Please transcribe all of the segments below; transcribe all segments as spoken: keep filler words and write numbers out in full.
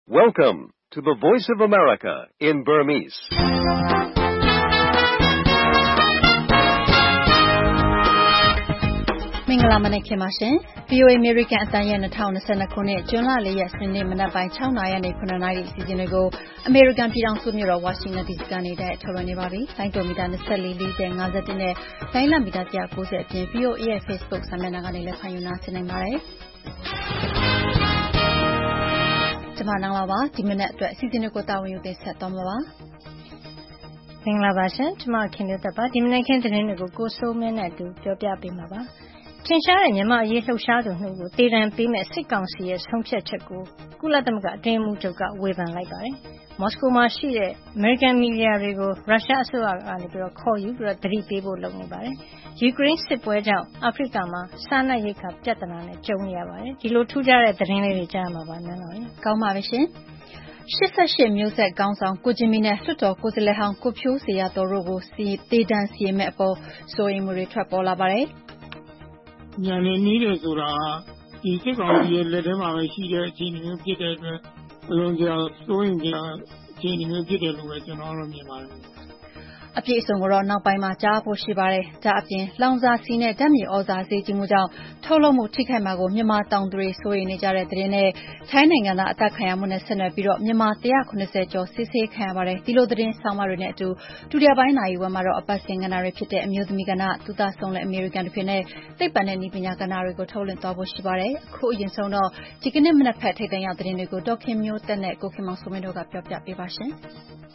Welcome to the Voice of America in Burmese. ။မင်္ဂလာမနက်ခင်းပါရှင်။ဗွီအိုအေ American အသံရဲ့၂၀၂၂ခုနှစ်ဇွန်လ၄ရက်စနေနေ့မနက်ပိုင်း၆နာရီနဲ့၇နာရီအစီအစဉ်တွေကို American ပြည်ထောင်စုမြို့တော် Washington ဒီစီကနေတိုက်ထုတ်လွှင့်နေပါပြီ။လိုင်းတိုမီတာ၂၄ ၄၀ ၅၁နဲ့လိုင်းလံမီတာ၁၉၀အပြင် ဗွီအိုအေရဲ့ Facebook စာမျက်နှာကနေလည်းဖန်ယူနာဆင်နိုင်ပါတယ်။ကျွန်မနန်းလာပါဒီမနက်အတွက်အစီအစဉ်တွေကိုတာဝန်ယူတင်ဆက်သွားမှာပါ။မင်္ဂလာပါရှင်ကျွန်မခင်ဗျသက်ပါဒီမနက်ခင်းသတင်းတွေကိုကိုစိုးမင်းနဲ့အတူပြောပြပေးမှာပါ။ထင်ရှားတဲ့မြန်မာအရေးလှုပ်ရှားသူနှစ်ဦးကိုတေတံပေးမဲ့စစ်ကောင်စီရဲ့ဆုံးဖြတ်ချက်ကိုကုလသမဂ္ဂအတွင်းမှုချုပ်ကဝေဖန်လိုက်ပါတယ်။မော်စကိုမှာရှိတဲ့ American Media တွေကိုရုရှားအစိုးရကနေပြီးတော့ခေါ်ယူပြီးတော့သတိပေးဖို့လုပ်နေပါတယ်။ယူကရိန်းစစ်ပွဲကြောင့်အာဖရိကမှာစားနပ်ရိက္ခာပြဿနာနဲ့ကြုံနေရပါတယ်။ဒီလိုထူးခြားတဲ့သတင်းလေးတွေကြားမှာပါနန်းတော်။ကောင်းပါပြီရှင်။ရှစ်ဆယ့်ရှစ်မျိုးဆက်ကောင်းဆောင်ကိုဂျင်မီနဲ့လွှတ်တော်ကိုယ်စားလှယ်ဟောင်းကိုဖြိုးစေရတော်တို့ကိုစီတေတံစီရင်မဲ့အပေါ်စိုးရိမ်မှုတွေထွက်ပေါ်လာပါတယ်။ညနေနီးတယ်ဆိုတာဒီစစ်ကောင်စီရဲ့လက်ထဲမှာပဲရှိတဲ့အခြေအနေမျိုးဖြစ်တဲ့အတွက်အလုံးစုံစိုးရင်ကြအခြေအနေမျိုးဖြစ်တယ်လို့ပဲကျွန်တော်တို့မြင်ပါတယ်အပြည့်အစုံကတော့နောက်ပိုင်းမှာကြားဖို့ရှိပါတယ်။ဒါအပြင်လောင်စာဆီနဲ့ဓာတ်မြေဩဇာဈေးကြီးမှုကြောင့်ထုတ်လုပ်မှုထိခိုက်မှာကိုမြန်မာတောင်သူတွေစိုးရိမ်နေကြတဲ့သတင်းနဲ့ထိုင်းနိုင်ငံသားအသက်ခံရမှုနဲ့ဆက်နွယ်ပြီးတော့မြန်မာ၁၇၀ကျော်စစ်ဆေးခံရပါတယ်။ဒီလိုသတင်းဆောင်မတွေနဲ့အတူဒုတိယပိုင်းနိုင်ဝက်မှာတော့အပတ်စဉ်ကဏ္ဍတွေဖြစ်တဲ့အမျိုးသမီးကဏ္ဍသူသားဆောင်และအမေရိကန်တစ်ဖြစ်နဲ့သိပ္ပံနဲ့နည်းပညာကဏ္ဍတွေကိုထုတ်လွှင့်သွားဖို့ရှိပါတယ်။အခုအရင်ဆုံးတော့ဒီကနေ့မနက်ဖက်ထိပ်တန်းရောက်သတင်းတွေကိုဒေါက်ခင်မျိုးတက်နဲ့ကိုခင်မောင်စိုးမင်းတို့ကပြောပြပေးပါရှင်။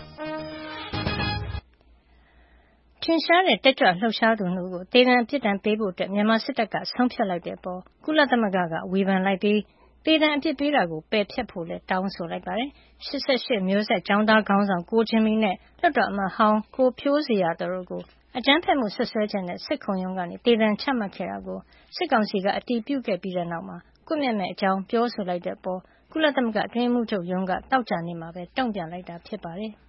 ထင်ရှားတဲ့တက်ကြွလှုပ်ရှားသူတို့ကိုတေတံအပြစ်ဒဏ်ပေးဖို့အတွက်မြန်မာစစ်တပ်ကဆုံးဖြတ်လိုက်တဲ့အပေါ်ကုလသမဂ္ဂကဝေဖန်လိုက်ပြီးတေတံအပြစ်ပေးတာကိုပယ်ဖျက်ဖို့လည်းတောင်းဆိုလိုက်ပါတယ်။ရှစ်ဆယ့်ရှစ်မျိုးဆက်ကျောင်းသားခေါင်းဆောင်ကိုဂျင်မီနဲ့လွှတ်တော်အမတ်ဟောင်းကိုဖြိုးစေရတို့ကိုအကြမ်းဖက်မှုဆွဆွဲချက်နဲ့စစ်ခုံရုံးကနေတေတံချမှတ်ခဲ့တာကိုစစ်ကောင်စီကအတည်ပြုခဲ့ပြီးတဲ့နောက်မှာကွပ်မျက်မဲ့အကြောင်းပြောဆိုလိုက်တဲ့အပေါ်ကုလသမဂ္ဂအတွင်းမှုချုပ်ရုံးကတောက်ကြနေမှာပဲတုံ့ပြန်လိုက်တာဖြစ်ပါတယ်။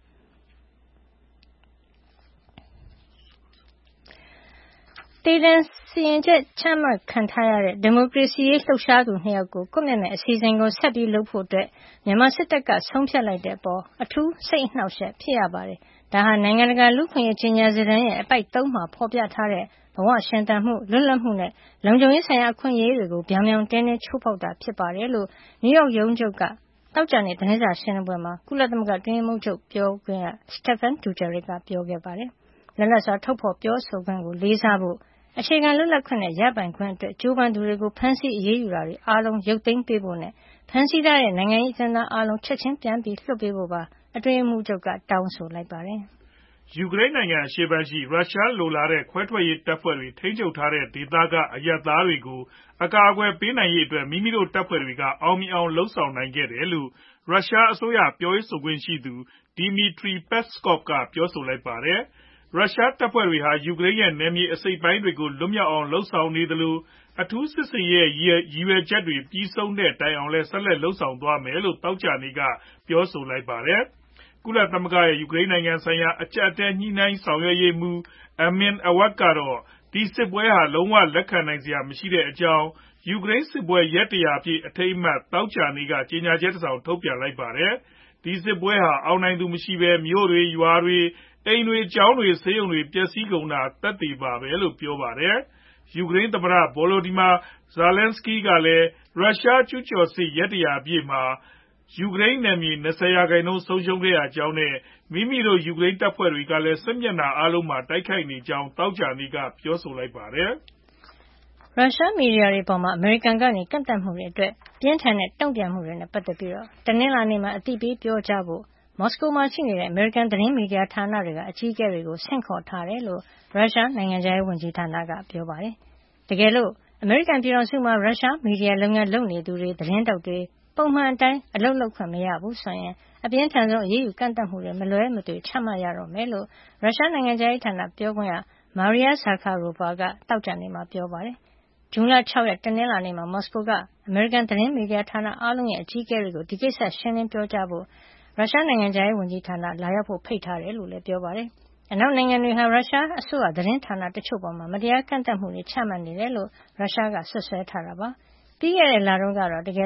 တေတံစီရင်ချက်ချမှတ်ခံထားရတဲ့ဒီမိုကရေစီရေးလှုပ်ရှားသူနှစ်ယောက်ကိုကွပ်မျက်မဲ့အစီအစဉ်ကိုဆက်ပြီးလုပ်ဖို့အတွက်မြန်မာစစ်တပ်ကဆုံးဖြတ်လိုက်တဲ့အပေါ်အထူးစိတ်အနှောက်အယှက်ဖြစ်ရပါတယ်။ဒါဟာနိုင်ငံတကာလူ့အခွင့်အရေးကြေညာစာတမ်းရဲ့အပိုဒ်သုံးမှာဖော်ပြထားတဲ့ဘဝရှင်သန်မှုလွတ်လပ်မှုနဲ့လုံခြုံရေးဆိုင်ရာအခွင့်အရေးတွေကိုပြောင်ပြောင်တင်းတင်းချိုးဖောက်တာဖြစ်ပါတယ်လို့နယူးယောက်ရုံးချုပ်ကတောက်ကြတဲ့သတင်းစာရှင်းလင်းပွဲမှာကုလသမဂ္ဂအတွင်းရေးမှူးချုပ်ပြောခွင့်ရ Stéphane Dujarric ကပြောခဲ့ပါတယ်။လက်နက်စွာထုတ်ဖော်ပြောဆိုခွင့်ကိုလေးစားဖို့အခြေခံလွတ်လပ်ခွင့်နဲ့ရပိုင်ခွင့်အတွက်ကြိုးပမ်းသူတွေကိုဖမ်းဆီးအရေးယူတာတွေအားလုံးရုပ်သိမ်းပေးဖို့နဲ့ဖမ်းဆီးထားတဲ့နိုင်ငံရေးအကျဉ်းသားအားလုံးချက်ချင်းပြန်ပြီးလွှတ်ပေးဖို့ပါအတွင်းမှုချုပ်ကတောင်းဆိုလိုက်ပါတယ်။ယူကရိန်းနိုင်ငံအရှေ့ပိုင်းရှိရုရှားလိုလားတဲ့ခွဲထွက်ရေးတပ်ဖွဲ့တွေထိန်းချုပ်ထားတဲ့ဒေသကအရပ်သားတွေကိုအကာအကွယ်ပေးနိုင်ရေးအတွက်မိမိတို့တပ်ဖွဲ့တွေကအောင်မြင်အောင်လှုံ့ဆော်နိုင်ခဲ့တယ်လို့ရုရှားအစိုးရပြောရေးဆိုခွင့်ရှိသူ Dmitry Peskov ကပြောဆိုလိုက်ပါတယ်။ရုရှားတပ်ဖွဲ့တွေဟာယူကရိန်းရဲ့နယ်မြေအစိတ်ပိုင်းတွေကိုလွတ်မြောက်အောင်လှုံ့ဆော်နေသလိုအထူးစစ်ဆင်ရေးရဲ့ရည်ရွယ်ချက်တွေပြီးဆုံးတဲ့တိုင်အောင်လည်းဆက်လက်လှုံ့ဆော်သွားမယ်လို့သောကြာနေ့ကပြောဆိုလိုက်ပါတယ်။ကုလသမဂ္ဂရဲ့ယူကရိန်းနိုင်ငံဆိုင်ရာအကြံပေးညှိနှိုင်းဆောင်ရွက်ရေးမှူး Amin Awad ကတော့ဒီစစ်ပွဲဟာလုံးဝလက်ခံနိုင်စရာမရှိတဲ့အကြောင်းယူကရိန်းစစ်ပွဲရက်တရာပြည့်အထိမ်းအမှတ်သောကြာနေ့ကကြေညာချက်တစ်စောင်ထုတ်ပြန်လိုက်ပါတယ်။ဒီစစ်ပွဲဟာအောင်နိုင်သူမရှိဘဲမြို့တွေရွာတွေအိမ်တွေကျောင်းတွေဆေးရုံတွေပျက်စီးကုန်တာသက်သေပါပဲလို့ပြောပါတယ်။ယူကရိန်းသမ္မတ Volodymyr Zelensky ကလည်းရုရှားကျူးကျော်စစ်ရက်တရာပြည့်မှာယူကရိန်းနယ်မြေ၂၀ရာခိုင်နှုန်းဆုံးရှုံးခဲ့ရကြောင်းနဲ့မိမိတို့ယူကရိန်းတပ်ဖွဲ့တွေကလည်းစစ်မျက်နှာအားလုံးမှာတိုက်ခိုက်နေကြောင်းသောကြာနေ့ကပြောဆိုလိုက်ပါတယ်။ရုရှားမီဒီယာတွေပေါ်မှာအမေရိကန်ကနေကန့်သတ်မှုတွေအတွက်ပြင်းထန်တဲ့တုံ့ပြန်မှုတွေနဲ့ပတ်သက်ပြီးတော့တနင်္လာနေ့မှာအသိပေးပြောကြားဖို့မော်စကိုမှာရှိနေတဲ့အမေရိကန်သတင်းမီဒီယာဌာနတွေကအကြီးအကဲတွေကိုဆင့်ခေါ်ထားတယ်လို့ရုရှားနိုင်ငံခြားရေးဝန်ကြီးဌာနကပြောပါတယ်။တကယ်လို့အမေရိကန်ပြည်ထောင်စုမှာရုရှားမီဒီယာလုပ်ငန်းလုပ်နေသူတွေသတင်းတောက်တွေပုံမှန်အတိုင်းအလုပ်လုပ်ခွင့်မရဘူးဆိုရင်အပြင်းထန်ဆုံးအရေးယူကန့်သတ်မှုတွေမလွဲမသွေချမှတ်ရတော့မယ်လို့ရုရှားနိုင်ငံခြားရေးဌာနပြောခွင့်ရ Maria Zakharova ကတောက်ကြနေမှာပြောပါတယ်။ဇွန်လ၆ရက်တနင်္လာနေ့မှာမော်စကိုကအမေရိကန်သတင်းမီဒီယာဌာနအားလုံးရဲ့အကြီးအကဲတွေကိုဒီကိစ္စရှင်းလင်းပြောကြားဖို့ရုရှားနိုင်ငံခြားရေးဝန်ကြီးဌာနလာရောက်ဖို့ဖိတ်ထားတယ်လို့လည်းပြောပါတယ်။အနောက်နိုင်ငံတွေဟာရုရှားအစိုးရသတင်းဌာနတချို့ပေါ်မှာမတရားကန့်သတ်မှုတွေချမှတ်နေတယ်လို့ရုရှားကဆွဆွဲထားတာပါ။ပြီးခဲ့တဲ့လတုန်းကတော့တကယ်လို့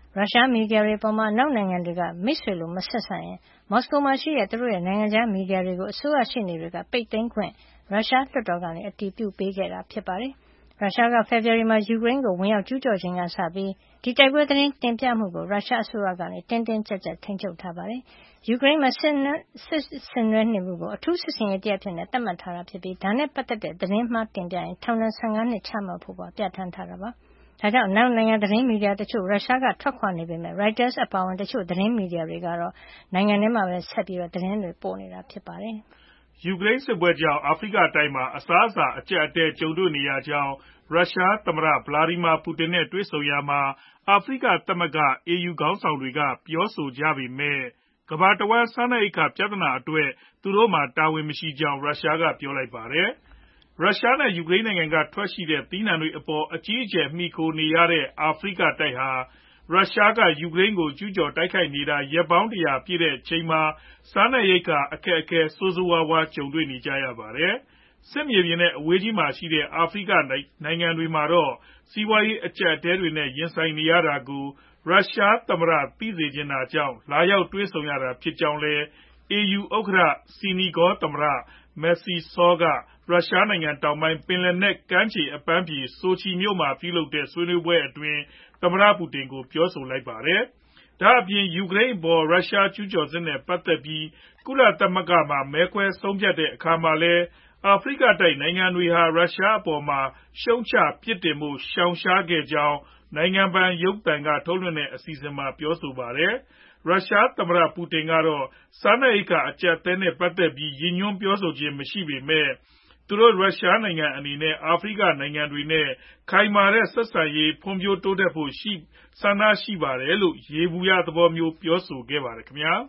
ရုရှားမီဒီယာတွေအပေါ်မှာအနောက်နိုင်ငံတွေကမိတ်ဆွေလိုမဆက်ဆံရင်မော်စကိုမှာရှိတဲ့သူတို့ရဲ့နိုင်ငံခြားမီဒီယာတွေကိုအစိုးရရှေ့နေတွေကပိတ်သိမ်းခွင့်ရုရှားလွှတ်တော်ကနေအတည်ပြုပေးခဲ့တာဖြစ်ပါတယ်။ရုရှားကဖေဖေါ်ဝါရီမှာယူကရိန်းကိုဝင်ရောက်ကျူးကျော်ချိန်ကစပြီးဒီတိုက်ပွဲသတင်းတင်ပြမှုကိုရုရှားအစိုးရကတင်းတင်းကျပ်ကျပ်ထိန်းချုပ်ထားပါတယ်။ယူကရိန်းမှာစစ်ဆင်နွှဲနေမှုကိုအထူးစစ်ဆင်ရေးတရပ်အဖြစ်သတ်မှတ်ထားတာဖြစ်ပြီးဒါနဲ့ပတ်သက်တဲ့သတင်းမှားတင်ပြရင်ထောင်ဒဏ်ဆယ့်ငါးနှစ်ချမှတ်ဖို့ပါပြဌာန်းထားတာပါ။ဒါကြောင့်အနောက်နိုင်ငံသတင်းမီဒီယာတချို့ရုရှားကထွက်ခွာနေပေမယ့် Reuters အပါအဝင်တချို့သတင်းမီဒီယာတွေကတော့နိုင်ငံထဲမှာပဲဆက်ပြီးသတင်းတွေပို့နေတာဖြစ်ပါတယ်။ယူကရိန်းစစ်ပွဲကြောင့်အာဖရိကတိုက်မှာအစားအစာအကျပ်အတည်းကြုံတွေ့နေရကြောင်းရုရှားသမ္မတ Vladimir Putin နဲ့တွေ့ဆုံရာမှာအာဖရိကသမဂ္ဂ အေယူ ခေါင်းဆောင်တွေကပြောဆိုကြပေမယ့်ကမ္ဘာတဝှမ်းစားနပ်ရိက္ခာပြဿနာအတွက်သူတို့မှာတာဝန်မရှိကြောင်းရုရှားကပြောလိုက်ပါတယ်။ရုရှားနဲ့ယူကရိန်းနိုင်ငံကထွက်ရှိတဲ့သီးနှံတွေအပေါ်အကြီးအကျယ်မှီခိုနေရတဲ့အာဖရိကတိုက်ဟာရုရှားကယူကရိန်းကိုကျူးကျော်တိုက်ခိုက်နေတာရက်ပေါင်းတရာပြည့်တဲ့အချိန်မှာစားနပ်ရိက္ခာအခက်အခဲဆိုးဆိုးဝါးဝါးကြုံတွေ့နေကြရပါတယ်။စစ်မြေပြင်နဲ့အဝေးကြီးမှာရှိတဲ့အာဖရိကနိုင်ငံတွေမှာတော့စီးပွားရေးအကျပ်အတည်းတွေနဲ့ရင်ဆိုင်နေရတာကိုရုရှားသမ္မတသိစေချင်တာကြောင့်လာရောက်တွေ့ဆုံရတာဖြစ်ကြောင်းလည်း အေယူ ဥက္ကဋ္ဌ Senegal သမ္မတ Macky Sall ကရုရှားနိုင်ငံတောင်ပိုင်းပင်လယ်နက်ကမ်းခြေအပန်းဖြေ Sochi မြို့မှာပြုလုပ်တဲ့ဆွေးနွေးပွဲအတွင်းသမ္မတပူတင်ကိုပြောဆိုလိုက်ပါတယ်။ဒါအပြင်ယူကရိန်းအပေါ်ရုရှားကျူးကျော်စစ်နဲ့ပတ်သက်ပြီးကုလသမဂ္ဂမှာမဲခွဲဆုံးဖြတ်တဲ့အခါမှာလည်းအာဖရိကတိုက်နိုင်ငံတွေဟာရုရှားအပေါ်မှာရှုတ်ချပြစ်တင်ဖို့ရှောင်ရှားခဲ့ကြောင်းနိုင်ငံပိုင်ရုပ်သံကထုတ်လွှင့်တဲ့အစီအစဉ်မှာပြောဆိုပါတယ်။ရုရှားသမ္မတပူတင်ကတော့စားနပ်ရိက္ခာအကျပ်အတည်းနဲ့ပတ်သက်ပြီးရည်ညွှန်းပြောဆိုခြင်းမရှိပေမယ့်သူတို့ရုရှားနိုင်ငံအနေနဲ့အာဖရိကနိုင်ငံတွေနဲ့ခိုင်မာတဲ့ဆက်ဆံရေးဖွံ့ဖြိုးတိုးတက်ဖို့ဆန္ဒရှိပါတယ်လို့ယေဘုယျသဘောမျိုးပြောဆိုခဲ့ပါတယ်ခင်ဗျာ။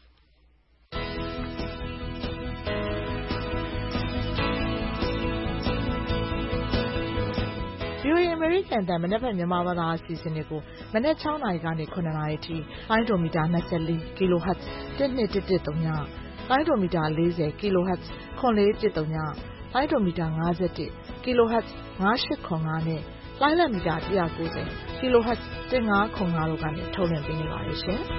VOA အမေရိကန်အသံမနက်ဖြန်မြန်မာဘာသာအစီအစဉ်တွေကိုမနက်၆နာရီကနေ၇နာရီထိလိုင်းဒိုမီတာ၂၄ kHz တစ်၂၁၁၃ညလိုင်းဒိုမီတာ၄၀ kHz ခွန်လေး၁၁၃ညလိုင်းဒိုမီတာ၅၁ kHz ၅၈၇၅နဲ့လိုင်းလံမီတာ၁၉၀ kHz ၁၅၇၅တို့ကနေထုတ်လွှင့်ပေးနေပါတယ်ရှင်။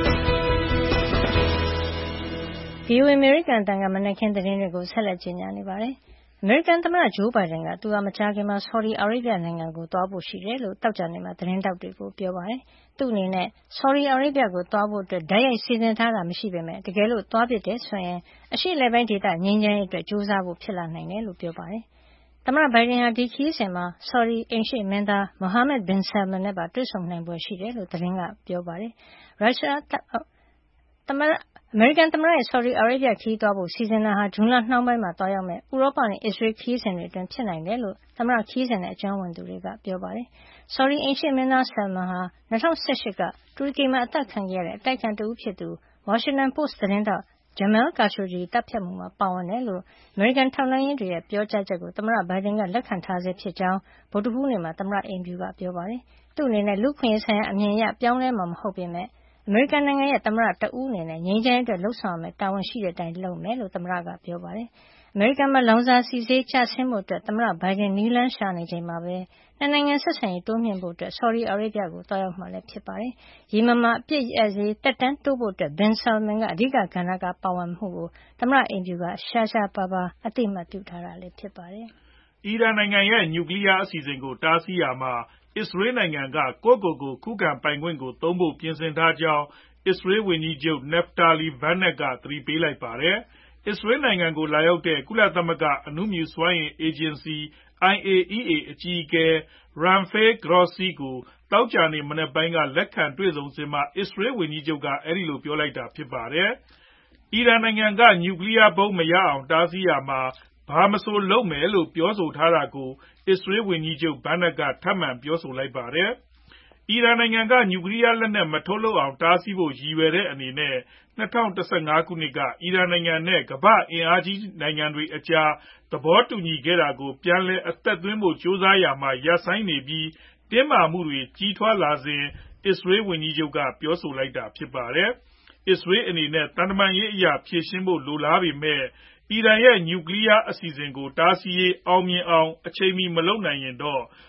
VOA အမေရိကန်အသံကမနက်ခင်းသတင်းတွေကိုဆက်လက်ကြေညာနေပါတယ်။အမေရိကန်သမ္မတဂျိုးဘိုင်ဒန်ကသူဟာမကြာခင်မှာဆော်ဒီအာရေဗျနိုင်ငံကိုသွားဖို့ရှိတယ်လို့သောကြာနေ့မှာသတင်းထောက်တွေကိုပြောပါတယ်။သူ့အနေနဲ့ဆော်ဒီအာရေဗျကိုသွားဖို့အတွက်တိုက်ရိုက်စီစဉ်ထားတာမရှိပေမယ့်တကယ်လို့သွားဖြစ်တယ်ဆိုရင်အရှေ့အလယ်ပိုင်းဒေသငြိမ်းချမ်းရေးအတွက်ကြိုးစားဖို့ဖြစ်လာနိုင်တယ်လို့ပြောပါတယ်။သမ္မတဘိုင်ဒန်ဟာဒီခရီးစဉ်မှာဆော်ဒီအိမ်ရှေ့မင်းသား Mohammed bin Salman နဲ့ပါတွေ့ဆုံနိုင်ဖွယ်ရှိတယ်လို့သတင်းကပြောပါတယ်။ရုရှားသမ္မတအမေရိကန်သမ္မတရဲ့ဆော်ဒီအာရေဗျခရီးသွားဖို့စီစဉ်တာဟာဇွန်လနှောင်းပိုင်းမှာသွားရောက်မယ့်ဥရောပနဲ့အစ္စရေးခရီးစဉ်တွေအတွင်းဖြစ်နိုင်တယ်လို့သမ္မတခရီးစဉ်နဲ့အကျွမ်းဝင်သူတွေကပြောပါတယ်။ဆော်ဒီအိမ်ရှေ့မင်းသား Salman ဟာ၂၀၁၈ကတူရကီမှာအသတ်ခံခဲ့ရတဲ့အတိုက်အခံတဦးဖြစ်သူ Washington Post သတင်းထောက် Jamal Khashoggi သတ်ဖြတ်မှုမှာပါဝင်တယ်လို့အမေရိကန်ထောက်လှမ်းရေးတွေရဲ့ပြောကြားချက်ကိုသမ္မတဘိုင်ဒန်ကလက်ခံထားဆဲဖြစ်ကြောင်းဗုဒ္ဓဟူးနေ့မှာသမ္မတအိမ်ဖြူကပြောပါတယ်။သူ့အနေနဲ့လူ့အခွင့်အရေးဆိုင်ရာအမြင်အရပြောင်းလဲမှာမဟုတ်ပေမယ့်အမေရိကန်နိုင်ငံရဲ့သမ္မတတဦးအနေနဲ့ငြိမ်းချမ်းရေးအတွက်လှုံ့ဆော်ရမယ့်တာဝန်ရှိတဲ့အတိုင်းလုပ်မယ်လို့သမ္မတကပြောပါတယ်။အမေရိကန်မှာလောင်စာဆီဈေးကျဆင်းဖို့အတွက်သမ္မတဘိုင်ဒန်နည်းလမ်းရှာနေချိန်မှာပဲနှစ်နိုင်ငံဆက်ဆံရေးတိုးမြှင့်ဖို့အတွက်ဆော်ဒီအာရေဗျကိုသွားရောက်မှာလည်းဖြစ်ပါတယ်။ယီမင်မှာအပစ်ရပ်ရေးတက်တန်းတိုးဖို့အတွက် Bin Salman ကအဓိကကဏ္ဍကပါဝင်မှုကိုသမ္မတအိမ်ဖြူကရှားရှားပါးပါးအသိအမှတ်ပြုထားတာလည်းဖြစ်ပါတယ်။အီရန်နိုင်ငံရဲ့နျူကလ িয়ার အစီအစဉ်ကိုတားဆီးရာမှာအစ္စရေးနိုင်ငံကကိုယ့်ကိုယ်ကိုခုခံပိုင်ခွင့်ကိုသုံးဖို့ပြင်ဆင်ထားကြောင်းအစ္စရေးဝန်ကြီးချုပ် Naftali Bennett ကသတိပေးလိုက်ပါတယ်။အစ္စရေးနိုင်ငံကိုလာရောက်တဲ့ကုလသမဂ္ဂအဏုမြူစွမ်းအင်အေဂျင်စီ အိုင်အေအီးအေ အကြီးအကဲ Rafael Grossi ကိုသောကြာနေ့မနက်ပိုင်းကလက်ခံတွေ့ဆုံစဉ်မှာအစ္စရေးဝန်ကြီးချုပ်ကအဲဒီလိုပြောလိုက်တာဖြစ်ပါတယ်။အီရန်နိုင်ငံကနျူကလ িয়ার ဗုံးမရအောင်တားဆီးရာမှာဘာမဆိုလုပ်မယ်လို့ပြောဆိုထားတာကိုအစ္စရေးဝန်ကြီးချုပ် Bennett ကထပ်မံပြောဆိုလိုက်ပါတယ်။ အီရန်နိုင်ငံကနျူကလ িয়ার လက်နက်မထုတ်လုပ်အောင်တားဆီးဖို့ရည်ရွယ်တဲ့အနေနဲ့၂၀၁၅ခုနှစ်ကအီရန်နိုင်ငံနဲ့ကမ္ဘာ့အင်အားကြီးနိုင်ငံတွေအကြားသဘောတူညီခဲ့တာကိုပြန်လည်အသက်သွင်းဖို့ကြိုးစားရာမှာရပ်ဆိုင်းနေပြီးတင်းမာမှုတွေကြီးထွားလာစဉ်အစ္စရေးဝန်ကြီးချုပ်ကပြောဆိုလိုက်တာဖြစ်ပါတယ်။ အစ္စရေးအနေနဲ့သံတမန်ရေးအရဖြေရှင်းဖို့လိုလားပေမယ့်အီရန်ရဲ့နျူကလ িয়ার အစီအစဉ်ကိုတားဆီးရေးအောင်မြင်အောင်အချိန်မီမလုပ်နိုင်ရင်တော့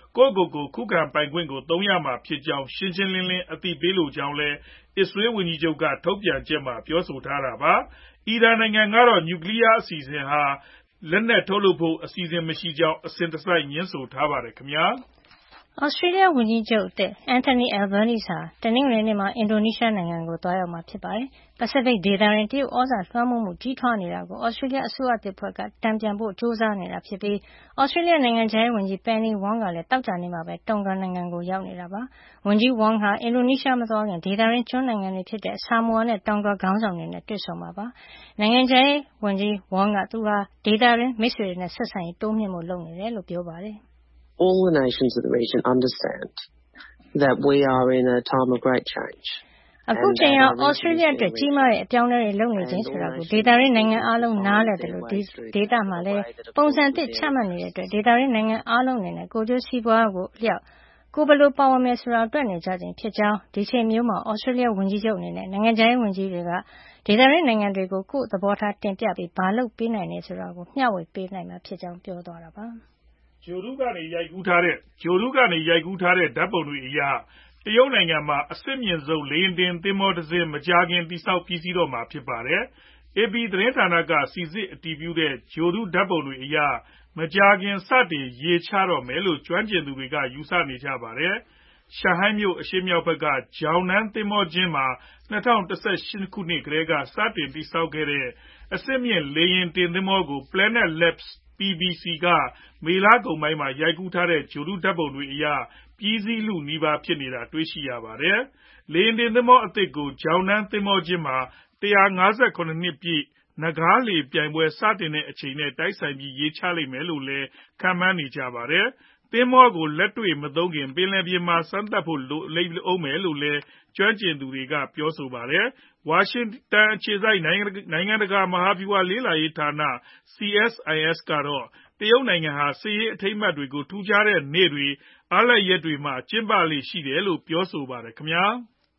ကိုယ့်ကိုယ်ကိုခုခံပိုင်ခွင့်ကိုသုံးရမှာဖြစ်ကြောင်းရှင်းရှင်းလင်းလင်းအသိပေးလိုကြောင်းလည်းအစ္စရေးဝန်ကြီးချုပ်ကထုတ်ပြန်ချက်မှာပြောဆိုထားတာပါအီရန်နိုင်ငံကတော့နျူကလ িয়ার အစီအစဉ်ဟာလက်နက်ထုတ်လုပ်ဖို့အစီအစဉ်မရှိကြောင်းအစဉ်တစိုက်ညွှန်းဆိုထားပါတယ်ခင်ဗျာဩစတြေးလျဝန်ကြီးချုပ်အသစ် Anthony Albanese ဟာတနင်္ဂနွေနေ့မှာအင်ဒိုနီးရှားနိုင်ငံကိုသွားရောက်မှာဖြစ်ပါတယ်။ပစိဖိတ်ဒေသတွင်တရုတ်ဩဇာလွှမ်းမိုးမှုကြီးထွားနေတာကိုဩစတြေးလျအစိုးရသစ်ဖွဲ့ကတန်ပြန်ဖို့ကြိုးစားနေတာဖြစ်ပြီးဩစတြေးလျနိုင်ငံခြားရေးဝန်ကြီး Penny Wong ကလည်းသောကြာနေ့မှာပဲတုန်ဂန်နိုင်ငံကိုရောက်နေတာပါ။ဝန်ကြီး Wong ဟာအင်ဒိုနီးရှားမသွားခင်ဒေသတွင်းကျွန်းနိုင်ငံတွေဖြစ်တဲ့ဆာမိုအာနဲ့တောင်ဂါခေါင်းဆောင်တွေနဲ့တွေ့ဆုံမှာပါ။နိုင်ငံခြားရေးဝန်ကြီး Wong ကသူဟာဒေသတွင်းမိတ်ဆွေတွေနဲ့ဆက်ဆံရေးတိုးမြှင့်ဖို့လုပ်နေတယ်လို့ပြောပါတယ်။ All the nations of the region understand that we are in a time of great change. အခုချိန်ဟာဩစတြေးလျအတွက်ကြီးမားတဲ့အပြောင်းအလဲတွေလုပ်နေခြင်းဆိုတာကိုဒေသရင်းနိုင်ငံအားလုံးနားလည်တယ်လို့ဒီဒေသမှာလည်းပုံစံအသစ်ချမှတ်နေတဲ့အတွက်ဒေသရင်းနိုင်ငံအားလုံးအနေနဲ့ကိုကျိုးစီးပွားကိုအလျောက်ကိုဘယ်လိုပါဝင်မယ်ဆိုတာအတွက်နေကြခြင်းဖြစ်ကြောင်းဒီချိန်မျိုးမှာဩစတြေးလျဝန်ကြီးချုပ်အနေနဲ့နိုင်ငံခြားရေးဝန်ကြီးတွေကဒေသရင်းနိုင်ငံတွေကိုကိုယ့်သဘောထားတင်ပြပြီးဘာလုပ်ပေးနိုင်လဲဆိုတာကိုမျှဝေပေးနိုင်မှာဖြစ်ကြောင်းပြောသွားတာပါ။ဂျိုရုကနေရိုက်ကူးထားတဲ့ဂျိုရုကနေရိုက်ကူးထားတဲ့ဓာတ်ပုံတွေအရတရုတ်နိုင်ငံမှာအစစ်မြင့်ဆုံးလေယာဉ်တင်သင်္ဘောတစ်စင်းမကြာခင်တည်ဆောက်ပြီးစီးတော့မှာဖြစ်ပါတယ်။ A P သတင်းဌာနကစီစစ်အတည်ပြုတဲ့ဂျိုရုဓာတ်ပုံတွေအရမကြာခင်စတင်ရေချတော့မယ်လို့ကျွမ်းကျင်သူတွေကယူဆနေကြပါတယ်။ရှန်ဟိုင်းမြို့အရှေ့မြောက်ဘက်ကဂျောင်နန်းသင်္ဘောကျင်းမှာ၂၀၁၈ခုနှစ်ကတည်းကစတင်တည်ဆောက်ခဲ့တဲ့အစစ်မြင့်လေယာဉ်တင်သင်္ဘောကို Planet Labs P B C ကမေလကုန်ပိုင်းမှာရိုက်ကူးထားတဲ့ဂြိုဟ်တုဓာတ်ပုံတွေအရပြီးစီးလုနီးပါးဖြစ်နေတာတွေ့ရှိရပါတယ်။လေယာဉ်တင်သင်္ဘောအသစ်ကိုဂျောင်နန်းသင်္ဘောကျင်းမှာ၁၅၇နှစ်ပြည့်နဂါးလှေပြိုင်ပွဲစတင်တဲ့အချိန်နဲ့တိုက်ဆိုင်ပြီးရေချလိမ့်မယ်လို့လည်းခန့်မှန်းနေကြပါတယ်။သင်္ဘောကိုလက်တွေ့မသုံးခင်ပင်လယ်ပြင်မှာစမ်းသပ်ဖို့လိုလိမ့်ဦးမယ်လို့လည်းကျွမ်းကျင်သူတွေကပြောပါတယ်။ ဝါရှင်တန်အခြေစိုက်နိုင်ငံတကာမဟာဗျူဟာလေ့လာရေးဌာန C S I S ကတော့တရုတ်နိုင်ငံဟာစစ်ရေးအထိမ်းအမှတ်တွေကိုထူးခြားတဲ့နေ့တွေအားလပ်ရက်တွေမှာကျင်းပလေ့ရှိတယ်လို့ပြောဆိုပါတယ်ခင်ဗျာ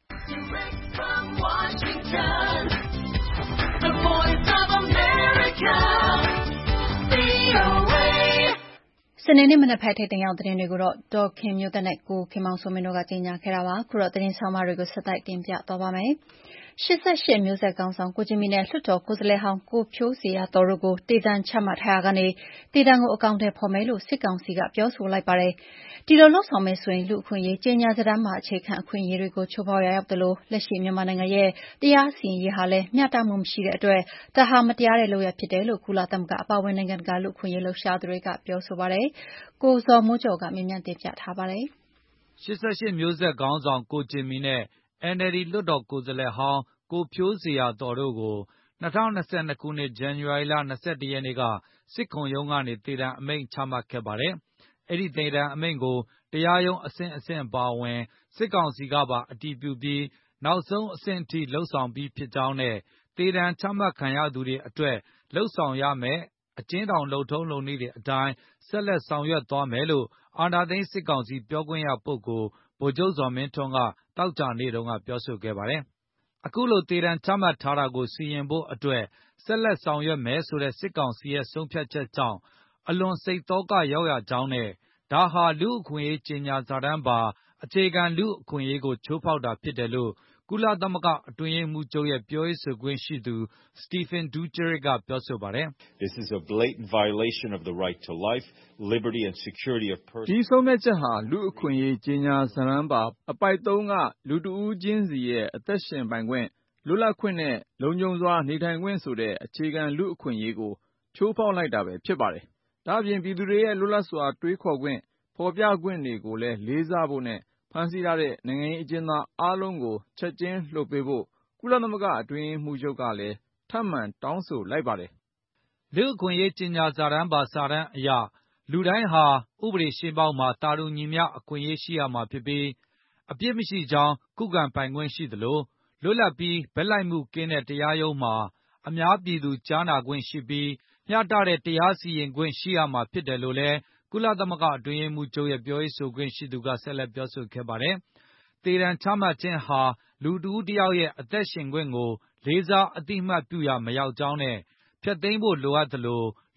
စနေနေ့မနက်ဖက်ထိပ်သိမ်းရောက်သတင်းတွေကိုတော့ဒေါ်ခင်မျိုးသက်နဲ့ကိုခင်မောင်စိုးမင်းတို့ကကြီးညာခဲ့တာပါခုတော့သတင်းဆောင်မတွေကိုဆက်တိုက်တင်ပြသွားပါမယ်ရှစ်ရှစ်မျိုးဆက်ကောင်ဆောင်ကိုဂျင်မီနဲ့လွှတ်တော်ကိုယ်စားလှယ်ဟောင်းကိုဖြိုးဇေယျာသော်တို့ကိုတေတံချမှတ်ထားရာကနေတေတံကိုအကောင့်ထဲဖော်မယ်လို့စစ်ကောင်စီကပြောဆိုလိုက်ပါတယ်ဒီလိုလှုပ်ဆောင်မယ်ဆိုရင်လူအခွင့်အရေးကြေညာစတမ်းမှာအခြေခံအခွင့်အရေးတွေကိုချိုးဖောက်ရရောက်တယ်လို့လက်ရှိမြန်မာနိုင်ငံရဲ့တရားစီရင်ရေးဟာလည်းမျှတမှုမရှိတဲ့အတွက်ဒါဟာမတရားတဲ့လုပ်ရဖြစ်တယ်လို့ကုလသမဂ္ဂအပါအဝင်နိုင်ငံတကာလူ့အခွင့်အရေးလှုပ်ရှားသူတွေကပြောဆိုပါတယ်ကိုဇော်မိုးကျော်ကမြင်မြန်တင်ပြထားပါတယ်ရှစ်ရှစ်မျိုးဆက်ခေါင်းဆောင်ကိုဂျင်မီနဲ့ N L D လွှတ်တော်ကိုယ်စားလှယ်ဟောင်းကိုဖြိုးဇေယျာသော်တို့ကို၂၀၂၂ခုနှစ်ဇန်နဝါရီလ၂၁ရက်နေ့ကစစ်ခုံရုံးကနေသေဒဏ်အမိန့်ချမှတ်ခဲ့ပါတယ်။အဲဒီသေဒဏ်အမိန့်ကိုတရားရုံးအဆင့်ဆင့်အပါအဝင်စစ်ကောင်စီကပါအတည်ပြုပြီးနောက်ဆုံးအဆင့်အထိလုပ်ဆောင်ပြီးဖြစ်ကြောင်းနဲ့သေဒဏ်ချမှတ်ခံရသူတွေအတွက်လုပ်ဆောင်ရမယ့်အကျဉ်းထောင်လုပ်ထုံးလုပ်နည်းတွေအတိုင်းဆက်လက်ဆောင်ရွက်သွားမယ်လို့အာဏာသိမ်းစစ်ကောင်စီပြောခွင့်ရပုဂ္ဂိုလ်ဗိုလ်ချုပ်ဇော်မင်းထွန်းကသောကြာနေ့တုန်းကပြောဆိုခဲ့ပါတယ်။အခုလိုသေဒဏ်ချမှတ်ထားတာကိုစီရင်ဖို့အတွက်ဆက်လက်ဆောင်ရွက်မယ်ဆိုတဲ့စစ်ကောင်စီရဲ့ဆုံးဖြတ်ချက်ကြောင့်အလွန်စိတ်သောကရောက်ရကြောင်းနဲ့ဒါဟာလူ့အခွင့်အရေးကြေညာစာတမ်းပါအခြေခံလူ့အခွင့်အရေးကိုချိုးဖောက်တာဖြစ်တယ်လို့ကုလသမဂ္ဂအတွင်းရေးမှူးချုပ်ရဲ့ပြောရေးဆိုခွင့်ရှိသူ Stéphane Dujarric ကပြောဆိုပါတယ်။ This is a blatant violation of the right to life, liberty and security of person. ဒီဆုံးဖြတ်ချက်ဟာလူ့အခွင့်အရေးကြေညာစာတမ်းပါအပိုဒ်သုံးကလူတဦးချင်းစီရဲ့အသက်ရှင်ပိုင်ခွင့်လွတ်လပ်ခွင့်နဲ့လုံခြုံစွာနေထိုင်ခွင့်ဆိုတဲ့အခြေခံလူ့အခွင့်အရေးကိုချိုးဖောက်လိုက်တာပဲဖြစ်ပါတယ်။ဒါ့အပြင်ပြည်သူတွေရဲ့လွတ်လပ်စွာတွေးခေါ်ခွင့်ဖော်ပြခွင့်တွေကိုလည်းလေးစားဖို့နဲ့ဖမ်းဆီးထားတဲ့နိုင်ငံရေးအကျဉ်းသားအားလုံးကိုချက်ချင်းလွှတ်ပေးဖို့ကုလသမဂ္ဂအတွင်းရေးမှူးချုပ်ကလည်းထပ်မံတောင်းဆိုလိုက်ပါတယ်။လူ့အခွင့်အရေးကြေညာစာတမ်းပါစာတမ်းအရလူတိုင်းဟာဥပဒေရှေ့မှောက်မှာတာတူညီမျှအခွင့်အရေးရှိရမှာဖြစ်ပြီးအပြစ်မရှိကြောင်းခုခံပိုင်ခွင့်ရှိသလိုလွတ်လပ်ပြီးဘက်လိုက်မှုကင်းတဲ့တရားရုံးမှာအများပြည်သူကြားနာခွင့်ရှိပြီးမျှတတဲ့တရားစီရင်ခွင့်ရှိရမှာဖြစ်တယ်လို့လည်းကုလသမဂ္ဂအတွင်းရေးမှူးချုပ်ရဲ့ပြောရေးဆိုခွင့်ရှိသူကဆက်လက်ပြောဆိုခဲ့ပါတယ်။သေဒဏ်ချမှတ်ခြင်းဟာလူတဦးတယောက်ရဲ့အသက်ရှင်ခွင့်ကိုလေးစားအသိအမှတ်ပြုရာမရောက်ကြောင်းနဲ့ဖျက်သိမ်းဖို့လိုအပ်သလို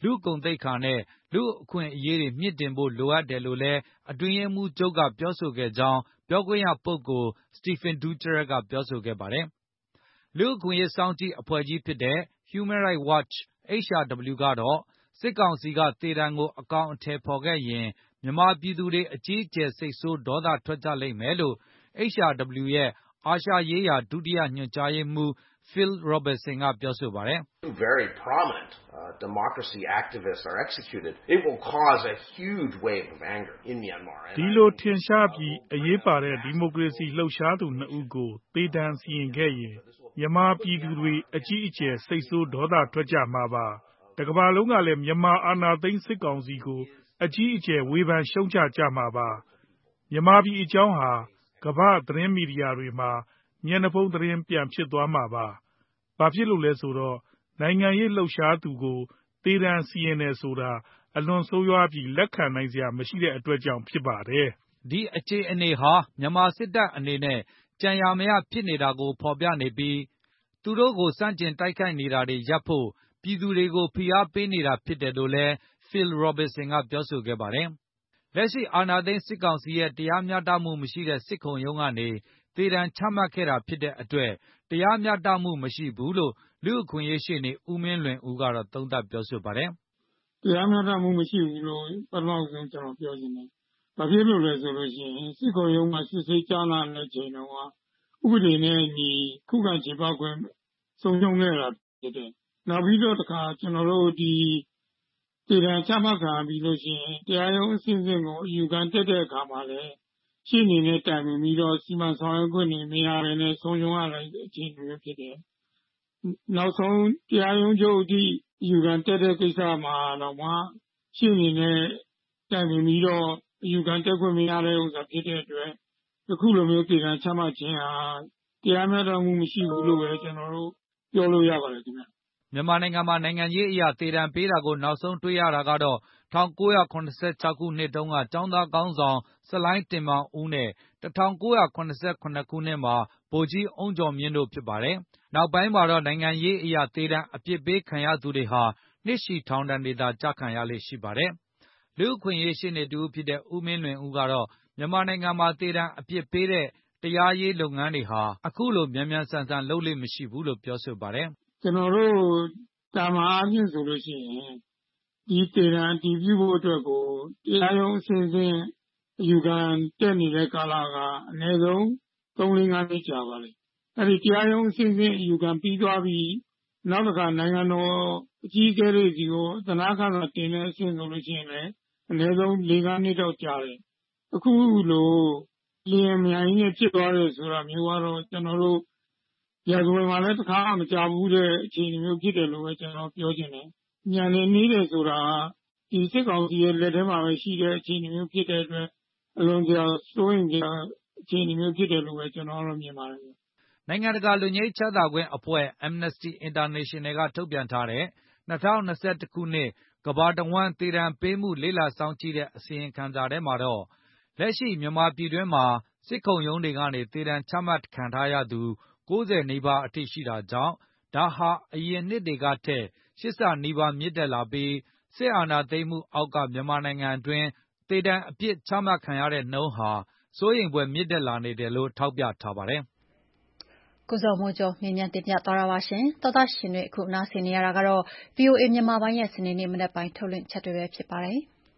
လူ့ဂုဏ်သိက္ခာနဲ့လူ့အခွင့်အရေးတွေမြင့်တင်ဖို့လိုအပ်တယ်လို့လည်းအတွင်းရေးမှူးချုပ်ကပြောဆိုခဲ့ကြောင်းပြောခွင့်ရပုဂ္ဂိုလ် Stephane Dujarric ကပြောဆိုခဲ့ပါတယ်။ လူ့အခွင့်အရေးစောင့်ကြည့်အဖွဲ့ကြီးဖြစ်တဲ့ Human Rights Watch H R W ကတော့စစ်ကောင်စီကသေဒဏ်ကိုအကောင်အထည်ဖေါ်ခဲ့ရင်မြန်မာပြည်သူတွေအကြီးအကျယ်စိတ်ဆိုးဒေါသထွက်ကြလိမ့်မယ်လို့ H R W ရဲ့အာရှရေးရာဒုတိယညွှန်ကြားရေးမှူး Phil Robertson ကပြောဆိုပါတယ်။ Very prominent uh, democracy activists are executed. It will cause a huge wave of anger in Myanmar. ဒီလိုထင်ရှားပြီးအရေးပါတဲ့ဒီမိုကရေစီလှုပ်ရှားသူနှစ်ဦးကိုသေဒဏ်စီရင်ခဲ့ရင်မြန်မာပြည်သူတွေအကြီးအကျယ်စိတ်ဆိုးဒေါသထွက်ကြမှာပါတကမ္ဘာလုံးကလည်းမြန်မာအာဏာသိမ်းစစ်ကောင်စီကိုအကြီးအကျယ်ဝေဖန်ရှုံချကြမှာပါမြန်မာပြည်အကြောင်းဟာကမ္ဘာသတင်းမီဒီယာတွေမှာမျက်နှာဖုံးသတင်းပြန်ဖြစ်သွားမှာပါဘာဖြစ်လို့လဲဆိုတော့နိုင်ငံရေးလှုပ်ရှားသူကိုသေဒဏ်စီရင်တယ်ဆိုတာအလွန်ဆိုးရွားပြီးလက်ခံနိုင်စရာမရှိတဲ့အတွက်ကြောင့်ဖြစ်ပါတယ်ဒီအခြေအနေဟာမြန်မာစစ်တပ်အနေနဲ့ကြံရမရဖြစ်နေတာကိုဖေါ်ပြနေပြီးသူတို့ကိုစန့်ကျင်တိုက်ခိုက်နေတာတွေရပ်ဖို့ပြည်သူတွေကိုဖိအားပေးနေတာဖြစ်တယ်လို့လည်း Phil Robertson ကပြောဆိုခဲ့ပါတယ်လက်ရှိအာဏာသိမ်းစစ်ကောင်စီရဲ့တရားမျှတမှုမရှိတဲ့စစ်ခုံရုံးကနေသေဒဏ်ချမှတ်ခဲ့တာဖြစ်တဲ့အတွက်တရားမျှတမှုမရှိဘူးလို့လူ့အခွင့်အရေးရှေ့နေဦးမင်းလွင်ဦးကတော့သုံးသပ်ပြောဆိုပါတယ်တရားမျှတမှုမရှိဘူးလို့ပထမဆုံးကျွန်တော်ပြောချင်တယ်ဘာဖြစ်လို့လဲဆိုလို့ရှိရင်စစ်ခုံရုံးမှာစစ်ဆေးကြားနာတဲ့ချိန်တုန်းကဥပဒေနဲ့ညီခုခံခြေပခွင့်ဆုံးရှုံးခဲ့တာဖြစ်တယ်နောက်ပြီးတော့တခါကျွန်တော်တို့ဒီသေဒဏ်ချမှတ်ခံပြီးလို့ရှိရင်တရားရုံးအဆင့်ဆင့်ကိုအယူခံတက်တဲ့အခါမှာလည်းရှင်းနေတဲ့တိုင်ပင်ပြီးတော့စီမံဆောင်ရွက်ခွင့်တွေမရဘဲနဲ့ဆုံးရှုံးရတဲ့အခြေအနေမျိုးဖြစ်တယ်နောက်ဆုံးတရားရုံးချုပ်အထိအယူခံတက်တဲ့ကိစ္စမှာတော့မှရှင်းနေတဲ့တိုင်ပင်ပြီးတော့အယူခံတက်ခွင့်မရတဲ့ဥစ္စာဖြစ်တဲ့အတွက်အခုလိုမျိုးသေဒဏ်ချမှတ်ခြင်းဟာတရားမျှတမှုမရှိဘူးလို့ပဲကျွန်တော်တို့ပြောလို့ရပါတယ်ခင်ဗျမြန်မာနိုင်ငံမှာနိုင်ငံရေးအရာသေဒဏ်ပေးတာကိုနောက်ဆုံးတွေ့ရတာကတော့၁၉၇၆ခုနှစ်တုန်းကကျောင်းသားကောင်းဆောင်ဆလိုင်းတင်မောင်ဦးနဲ့၁၉၇၇ခုနှစ်မှာဗိုလ်ကြီးအုန်းကျော်မြင့်တို့ဖြစ်ပါတယ်နောက်ပိုင်းမှာတော့နိုင်ငံရေးအရာသေဒဏ်အပြစ်ပေးခံရသူတွေဟာနှစ်ရှည်ထောင်ဒဏ်တွေသာကျခံရလေ့ရှိပါတယ်လူ့အခွင့်အရေးရှေ့နေတဦးဖြစ်တဲ့ဦးမင်းလွင်ဦးကတော့မြန်မာနိုင်ငံမှာသေဒဏ်အပြစ်ပေးတဲ့တရားရေးလုပ်ငန်းတွေဟာအခုလိုမြန်မြန်ဆန်ဆန်လုပ်လေ့မရှိဘူးလို့ပြောဆိုပါတယ်ကျွန်တော်တို့တာမန်အားဖြင့်ဆိုလို့ရှိရင်ဒီသေဒဏ်အတည်ပြုဖို့အတွက်ကိုတရားရုံးအဆင့်ဆင့်အယူခံတက်နေတဲ့ကာလကအနည်းဆုံးသုံးလေးငါးနှစ်ကြာပါလေအဲ့ဒီတရားရုံးအဆင့်ဆင့်အယူခံပြီးသွားပြီးနောက်တစ်ခါနိုင်ငံတော်အကြီးအကဲတွေစီကိုသနားခံစာတင်တဲ့အဆင့်ဆိုလို့ရှိရင်လည်းအနည်းဆုံးလေးငါးနှစ်တော့ကြာတယ်အခုလိုလျင်မြိုင်နဲ့ဖြစ်သွားတယ်ဆိုတာမျိုးကတော့ကျွန်တော်တို့ရာဇဝင်မှာလည်းတစ်ခါမှမကြားဘူးတဲ့အခြေအနေမျိုးဖြစ်တယ်လို့ပဲကျွန်တော်ပြောချင်တယ်ညံနေနေတယ်ဆိုတာဒီစစ်ကောင်စီရဲ့လက်ထဲမှာပဲရှိတဲ့အခြေအနေမျိုးဖြစ်တဲ့အတွက်အလွန်ကြာစိုးရင်ကြာအခြေအနေမျိုးဖြစ်တယ်လို့ပဲကျွန်တော်တို့မြင်ပါတယ်နိုင်ငံတကာလူငြိမ်းချမ်းသာခွင့်အဖွဲ့ Amnesty International ကထုတ်ပြန်ထားတဲ့၂၀၂၁ခုနှစ်ကမ္ဘာတဝန်းသေဒဏ်ပေးမှုလေ့လာစောင့်ကြည့်တဲ့အစီရင်ခံစာထဲမှာတော့လက်ရှိမြန်မာပြည်တွင်းမှာစစ်ခုံရုံးတွေကနေသေဒဏ်ချမှတ်ခံထားရသူကိုးဆယ်နီးပါးအထိရှိတာကြောင့်ဒါဟာအရင်နှစ်တွေကထက်ရှစ်ဆနီးပါးမြင့်တက်လာပြီးစစ်အာဏာသိမ်းမှုအောက်ကမြန်မာနိုင်ငံအတွင်းသေဒဏ်အပြစ်ချမှတ်ခံရတဲ့နှုန်းဟာစိုးရိမ်ဖွယ်မြင့်တက်လာနေတယ်လို့ထောက်ပြထားပါတယ်ကိုဇော်မိုးကျော်မြင်းမြန်းတင်ပြသွားတာပါရှင်သောသားရှင်တွေအခုနားဆင်နေရတာကတော့ ဗွီအိုအေ မြန်မာပိုင်းရဲ့စနေနေ့မနက်ပိုင်းထုတ်လွှင့်ချက်တွေပဲဖြစ်ပါတယ်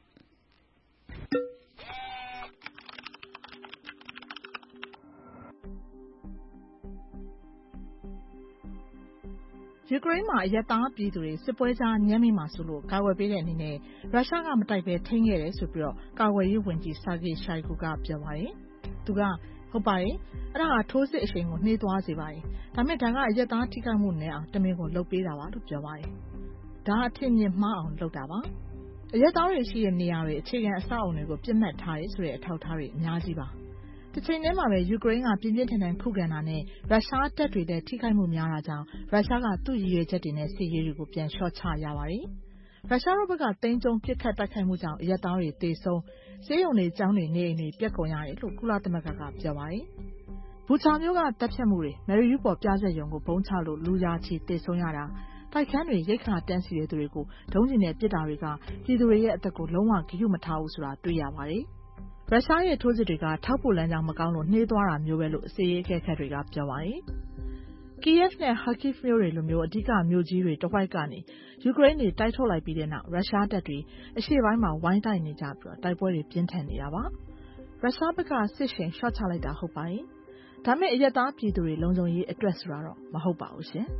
ယူကရိန်းမှာအရက်သားပြည်သူတွေစစ်ပွဲကြားညှမ်းမိမှာဆိုလို့ကာကွယ်ပေးတဲ့အနေနဲ့ရုရှားကမတိုက်ပဲထိန်းခဲ့တယ်ဆိုပြီးတော့ကာကွယ်ရေးဝန်ကြီး Sergei Shoigu ကပြောပါတယ်။သူကဟုတ်ပါတယ်။အဲ့ဒါကထိုးစစ်အရှိန်ကိုနှေးသွားစေပါတယ်။ဒါပေမဲ့ဒါကအရက်သားထိခိုက်မှုနဲ့အောင်တမင်ကိုလုပ်ပေးတာပါလို့ပြောပါတယ်။ဒါအထင်မြင်မှားအောင်လုပ်တာပါ။အရက်သားတွေရှိတဲ့နေရာတွေအခြေခံအဆောက်အအုံတွေကိုပြစ်မှတ်ထားရဲဆိုတဲ့အထောက်အထားတွေအများကြီးပါ။တစ်ချိန်တည်းမှာပဲယူကရိန်းကပြင်းပြင်းထန်ထန်ခုခံတာနဲ့ရုရှားတပ်တွေလည်းထိခိုက်မှုများတာကြောင့်ရုရှားကသူ့ရည်ရွယ်ချက်တွေနဲ့စစ်ရေးတွေကိုပြန်လျှော့ချရပါတယ်။ရုရှားတို့ဘက်ကတိမ်းကျုံပစ်ခတ်တိုက်ခိုက်မှုကြောင့်အရက်သားတွေသေဆုံးဆေးရုံတွေကျောင်းတွေနေအိမ်တွေပြက်ကုန်ရတယ်လို့ကုလသမဂ္ဂကပြောပါတယ်။ဘူချာမျိုးကတပ်ဖြတ်မှုတွေမယ်ရီယူပေါ်ပြဆက်ရုံကိုဘုံချလို့လူရာချီသေဆုံးရတာတိုက်ခန်းတွေရိတ်ခါတန်းစီတဲ့သူတွေကိုဒုံးကျည်နဲ့ပစ်တာတွေကပြည်သူတွေရဲ့အသက်ကိုလုံးဝဂရုမထားဘူးဆိုတာတွေ့ရပါတယ်။ရုရှားရဲ့ထိုးစစ်တွေကထောက်ပို့လမ်းကြောင်းမကောင်းလို့နှေးသွားတာမျိုးပဲလို့စစ်ရေးအကဲခတ်တွေကပြောပါတယ်။ Kiev နဲ့ Kharkiv မြို့တွေလိုမျိုးအဓိကမြို့ကြီးတွေတဝိုက်ကနေယူကရိန်းတွေတိုက်ထုတ်လိုက်ပြီးတဲ့နောက်ရုရှားတပ်တွေအရှေ့ပိုင်းမှာဝိုင်းတိုက်နေကြပြီးတိုက်ပွဲတွေပြင်းထန်နေတာပါ။ရုရှားဘက်ကစစ်ရှိန်လျှော့ချလိုက်တာဟုတ်ပါတယ်။ဒါပေမဲ့အရက်သားပြည်သူတွေလုံခြုံရေးအတွက်ဆိုတာတော့မဟုတ်ပါဘူးရှင်။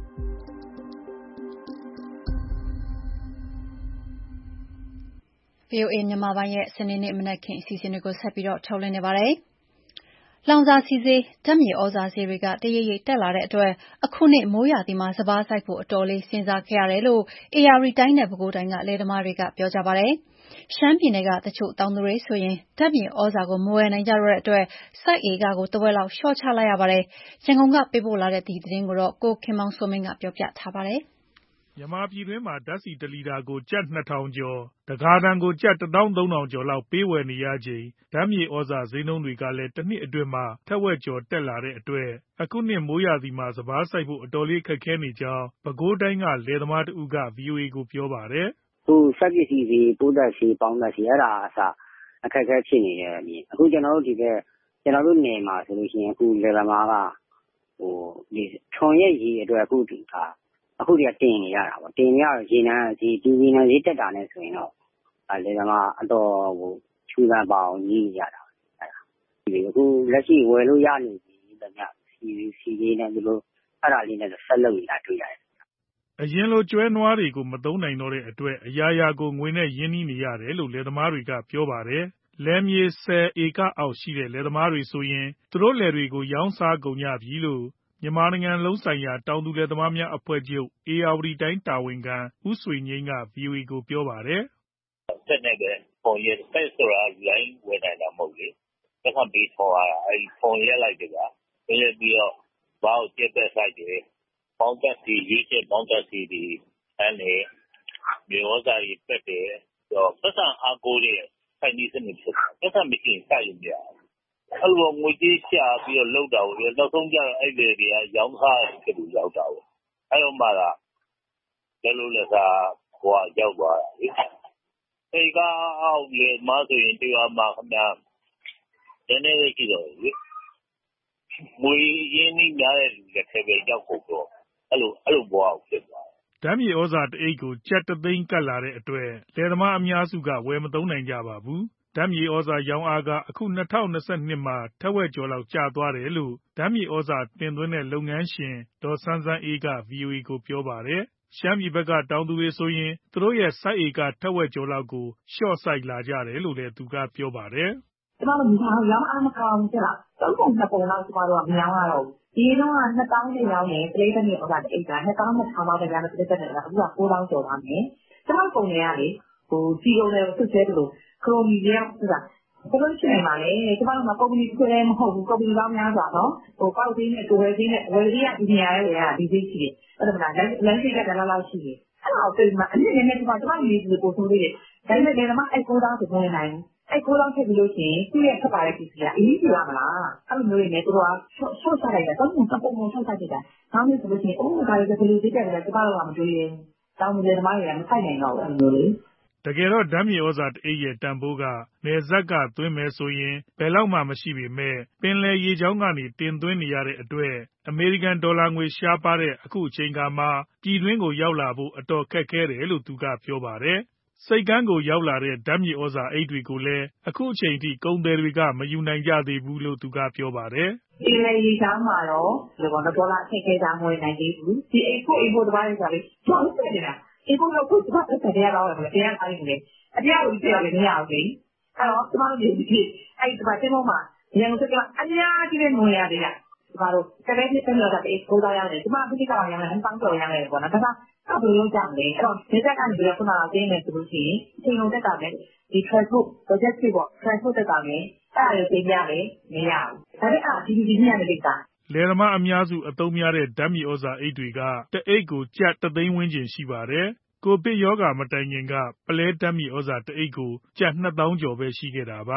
ဗွီအိုအေ မြန်မာပိုင်းရဲ့စနေနေ့မနက်ခင်းအစီအစဉ်တွေကိုဆက်ပြီးတော့ထုတ်လွှင့်နေပါတယ်။လောင်စာဆီဈေး၊ဓာတ်မြေဩဇာဈေးတွေကတရိပ်ရိပ်တက်လာတဲ့အတွက်အခုနှစ်မိုးရာသီမှာစပါးစိုက်ဖို့အတော်လေးစဉ်းစားခဲ့ရတယ်လို့ဧရာဝတီတိုင်းနဲ့ပဲခူးတိုင်းကလယ်သမားတွေကပြောကြပါတယ်။ရှမ်းပြည်နယ်ကတချို့တောင်သူတွေဆိုရင်ဓာတ်မြေဩဇာကိုမဝယ်နိုင်ကြတော့တဲ့အတွက်စိုက်ဧကကိုတဝက်လောက်လျှော့ချလိုက်ရပါတယ်။ရန်ကုန်ကပေးပို့လာတဲ့ဒီသတင်းကိုကိုခင်မောင်စိုးမင်းကပြောပြထားပါတယ်။မြန်မာပြည်တွင်းမှာဓာတ်ဆီတလီတာကိုကျပ်နှစ်ထောင်ကျော်၊တဂါလံကိုကျပ်တစ်သောင်းသုံးထောင်ကျော်လောက်ပေးဝယ်နေရချိန်ဓာတ်မြေဩဇာဈေးနှုန်းတွေကလည်းတနှစ်အတွင်းမှာထက်ဝက်ကျော်တက်လာတဲ့အတွက်အခုနှစ်မိုးရာသီမှာစပါးစိုက်ဖို့အတော်လေးခက်ခဲနေကြောင်းပဲခူးတိုင်းကလယ်သမားတဦးက ဗွီအိုအေကိုပြောပါတယ်။“အခုစက်ပစ္စည်းဈေး၊ပိုးသတ်ဆေး၊ပေါင်းသတ်ဆေးအဲဒါကအစအခက်အခဲဖြစ်နေတယ်။အခုကျနော်တို့ဒီဘက်ကျနော်တို့နယ်မှာဆိုလို့ရှိရင်အခုလယ်သမားကထွန်ရဲ့ရေအတွက်အခုအခုတည်းကတင်နေရတာပေါ့။တင်နေရတော့ရေနံဈေးဒီရေနံဈေးတက်တာနဲ့ဆိုရင်တော့လယ်သမားအတော်ကိုချူဆန်ပါအောင်ညှိနေရတာပဲ။အခုလက်ရှိဝယ်လို့ရနေပြီသမျှဆီလေးနဲ့သူတို့အဲဒါလေးနဲ့ဆက်လုပ်နေတာတွေ့ရတယ်။ ”အရင်လိုကျွဲနွားတွေကိုမသုံးနိုင်တော့တဲ့အတွက်အရာရာကိုငွေနဲ့ရင်းနှီးနေရတယ်လို့လယ်သမားတွေကပြောပါတယ်။လယ်မြေဆယ်ဧကအောက်ရှိတဲ့လယ်သမားတွေဆိုရင်သူတို့လယ်တွေကိုရောင်းစားကုန်ကြပြီလို့မြန်မာနိုင်ငံလုံးဆိုင်ရာတောင်သူလယ်သမားများအဖွဲ့ချုပ်ဧရာဝတီတိုင်းတာဝန်ခံဦးဆွေငြိမ်းက ဗွီအိုအေကိုပြောပါတယ်။“စက်နဲ့ပဲထွန်ရက်စက်ဆိုတာလူတိုင်းဝယ်နိုင်တာမဟုတ်လေ။ပိုက်ဆံပေးထွန်ရတာအဲဒီထွန်ရက်လိုက်တယ်ဗျာ။ရက်လိုက်ပြီးတော့စပါးကိုကြက်သွက်စိုက်တယ်။ပေါင်းသတ်ဆေးရွေးချယ်ပေါင်းသတ်ဆေးတွေဖမ်းတယ်။မြေဩဇာတွေပက်တယ်။ပိုက်ဆံအားကိုးတဲ့စိုက်နည်းစနစ်ဖြစ်တယ်။ပိုက်ဆံမရှိရင်စိုက်လို့မရဘူး။အဲလိုငွေကြေးရှာပြီးတော့လုပ်တာကိုနောက်ဆုံးကျတော့အဲဒီလယ်တွေကရောင်းစားရတဲ့ဘက်ကိုရောက်တာကို။အဲတော့မှသာလက်လုပ်လက်စားဘဝရောက်သွားတာလေ။ဧကအောက်လယ်သမားဆိုရင်တရွာမှာခင်ဗျာနည်းနည်းပဲရှိတော့တယ်လေ။ငွေရင်းနှီးများတဲ့လူလက်ထဲပဲရောက်ကုန်တော့အဲလိုအဲလိုဘဝကိုဖြစ်သွားတယ်။”ဓာတ်မြေဩဇာတအိတ်ကိုကျပ်တစ်သိန်းကပ်လာတဲ့အတွက်လယ်သမားအများစုကဝယ်မသုံးနိုင်ကြပါဘူး။ဓာတ်မြေဩဇာရောင်းအားကအခု၂၀၂၂မှာထက်ဝက်ကျော်လောက်ကျသွားတယ်လို့ဓာတ်မြေဩဇာတင်သွင်းတဲ့လုပ်ငန်းရှင်ဒေါ်စန်းစန်းအေးက ဗွီအိုအေကိုပြောပါတယ်။ရှမ်းပြည်ဘက်ကတောင်သူတွေဆိုရင်သူတို့ရဲ့စိုက်ဧကထက်ဝက်ကျော်လောက်ကိုလျှော့စိုက်လာကြတယ်လို့လည်းသူကပြောပါတယ်။“ကျမတို့မြန်မာရောင်းအားမကောင်းဘူးဖြစ်လား။သုံးပုံနှစ်ပုံလောက်ကျမတို့ကမရောင်းရတော့ဘူး။ဒီတုန်းကနှစ်သောင်းနဲ့ရောင်းတယ်ပလိပ်ဓာတ်မြေဩဇာတအိတ်ကနှစ်သောင်းနှစ်ထောင်လောက်ပဲရောင်းတယ်ပလိပ်ဓာတ်မြေဩဇာအခုကကိုးသောင်းကျော်သွားမယ်။ကျမတို့ကုန်တွေကလေဆီကုန်တွေကိုစွတ်ဆဲသလိုခရိုနီတွေကဆိုတာဘယ်လိုဖြစ်နေမှာလဲ။ကျမတို့မှာကုမ္ပဏီတစ်ခုတည်းမဟုတ်ဘူးကုမ္ပဏီပေါင်းများစွာနော်။ပေါက်ဈေးနဲ့ကိုယ်ဝယ်ဈေးနဲ့ဝယ်ဈေးကဒီနေရာရဲ့ဝယ်ရတာဒီဈေးရှိတယ်။ဟုတ်တယ်မလား။လမ်းဈေးကလည်းလောက်လောက်ရှိတယ်။အဲဒါကိုသိမှအနည်းငယ်နဲ့ကျမကျမတို့ရေးစီပို့ဆိုးသေးတယ်။ဒါပေမဲ့လယ်သမားအဲကိုးသောင်းကိုမဝယ်နိုင်ဘူး။အဲကိုးသောင်းထည့်ပြီးလို့ရှိရင်သူ့ရဲ့ထွက်ပါတဲ့ပစ္စည်းကအရေးကြီးရမလား။အဲလိုမျိုးတွေနဲ့သူတို့ကရှော့ချလိုက်တာသုံးပုံတစ်ပုံပုံရှော့ချလိုက်တာ။နောက်နေ့ဆိုလို့ရှိရင်အိုးဒါတွေကဘယ်လိုဈေးတက်လဲကျမတို့ကမတွေးရဲဘူး။တောင်သူလယ်သမားတွေကမစိုက်နိုင်တော့ဘူးအဲလိုမျိုးလေ။ ”တကယ်တော့ဓာတ်မြေဩဇာတအိတ်ရဲ့တန်ဖိုးကနယ်စပ်ကသွင်းမယ်ဆိုရင်ဘယ်လောက်မှမရှိပေမဲ့ပင်လယ်ရေကြောင်းကနေတင်သွင်းနေရတဲ့အတွက်အမေရိကန်ဒေါ်လာငွေရှားပါးတဲ့အခုအချိန်အခါမှာပြည်တွင်းကိုရောက်လာဖို့အတော်ခက်ခဲတယ်လို့သူကပြောပါတယ်။ဆိပ်ကမ်းကိုရောက်လာတဲ့ဓာတ်မြေဩဇာအိတ်တွေကိုလည်းအခုအချိန်ထိကုန်သည်တွေကမယူနိုင်ကြသေးဘူးလို့သူကပြောပါတယ်။“ပင်လယ်ရေကြောင်းမှာတော့ဒေါ်လာအခက်အခဲကြောင့်မဝယ်နိုင်သေးဘူး။ဒီအိတ်ဖို့အိတ်ဖို့တပါးတွေဆိုတာလေကျောင်းတက်နေတာ။အိတ်ဖို့တော့ခုကျမတက်တယ်တရားကောင်းတယ်တရားကောင်းတယ်လေအတရားကိုပြရလည်းမရဘူးလေ။အဲတော့ကျမတို့ဒီဒီအဲ့ဒီမှာတင်မောမှာရန်ကုန်စကအများကြီးပဲငွေရတယ်ကကျမတို့တကယ်ဖြစ်တယ်လို့ကအိတ်ကိုးသားရတယ်ကျမအခုဒီကောင်ရတယ်ဟန်ပေါင်းတော်ရတယ်ပေါ့နော်ဒါကဘယ်လိုလုပ်ကြမလဲ။အဲတော့ဒီတက်ကနေပြီးတော့ခုနကတင်းနေဆိုလို့ရှိရင်အချိန်လုံးတက်တာပဲဒီ transport logistics ပေါ့ transport တက်တာပဲအဲ့ဒါတွေပြင်ရမယ်မရဘူး။ဒါပေမဲ့ဒီဒီဒီညနေကိစ္စလယ်သမားအများစုအသုံးများတဲ့ဓာတ်မြေဩဇာအိတ်တွေကတအိတ်ကိုကျပ်တစ်သိန်းဝန်းကျင်ရှိပါတယ်။ကိုဗစ်ရောဂါမတိုင်ခင်ကပုလဲဓာတ်မြေဩဇာတအိတ်ကိုကျပ်နှစ်သောင်းကျော်ပဲရှိခဲ့တာပါ။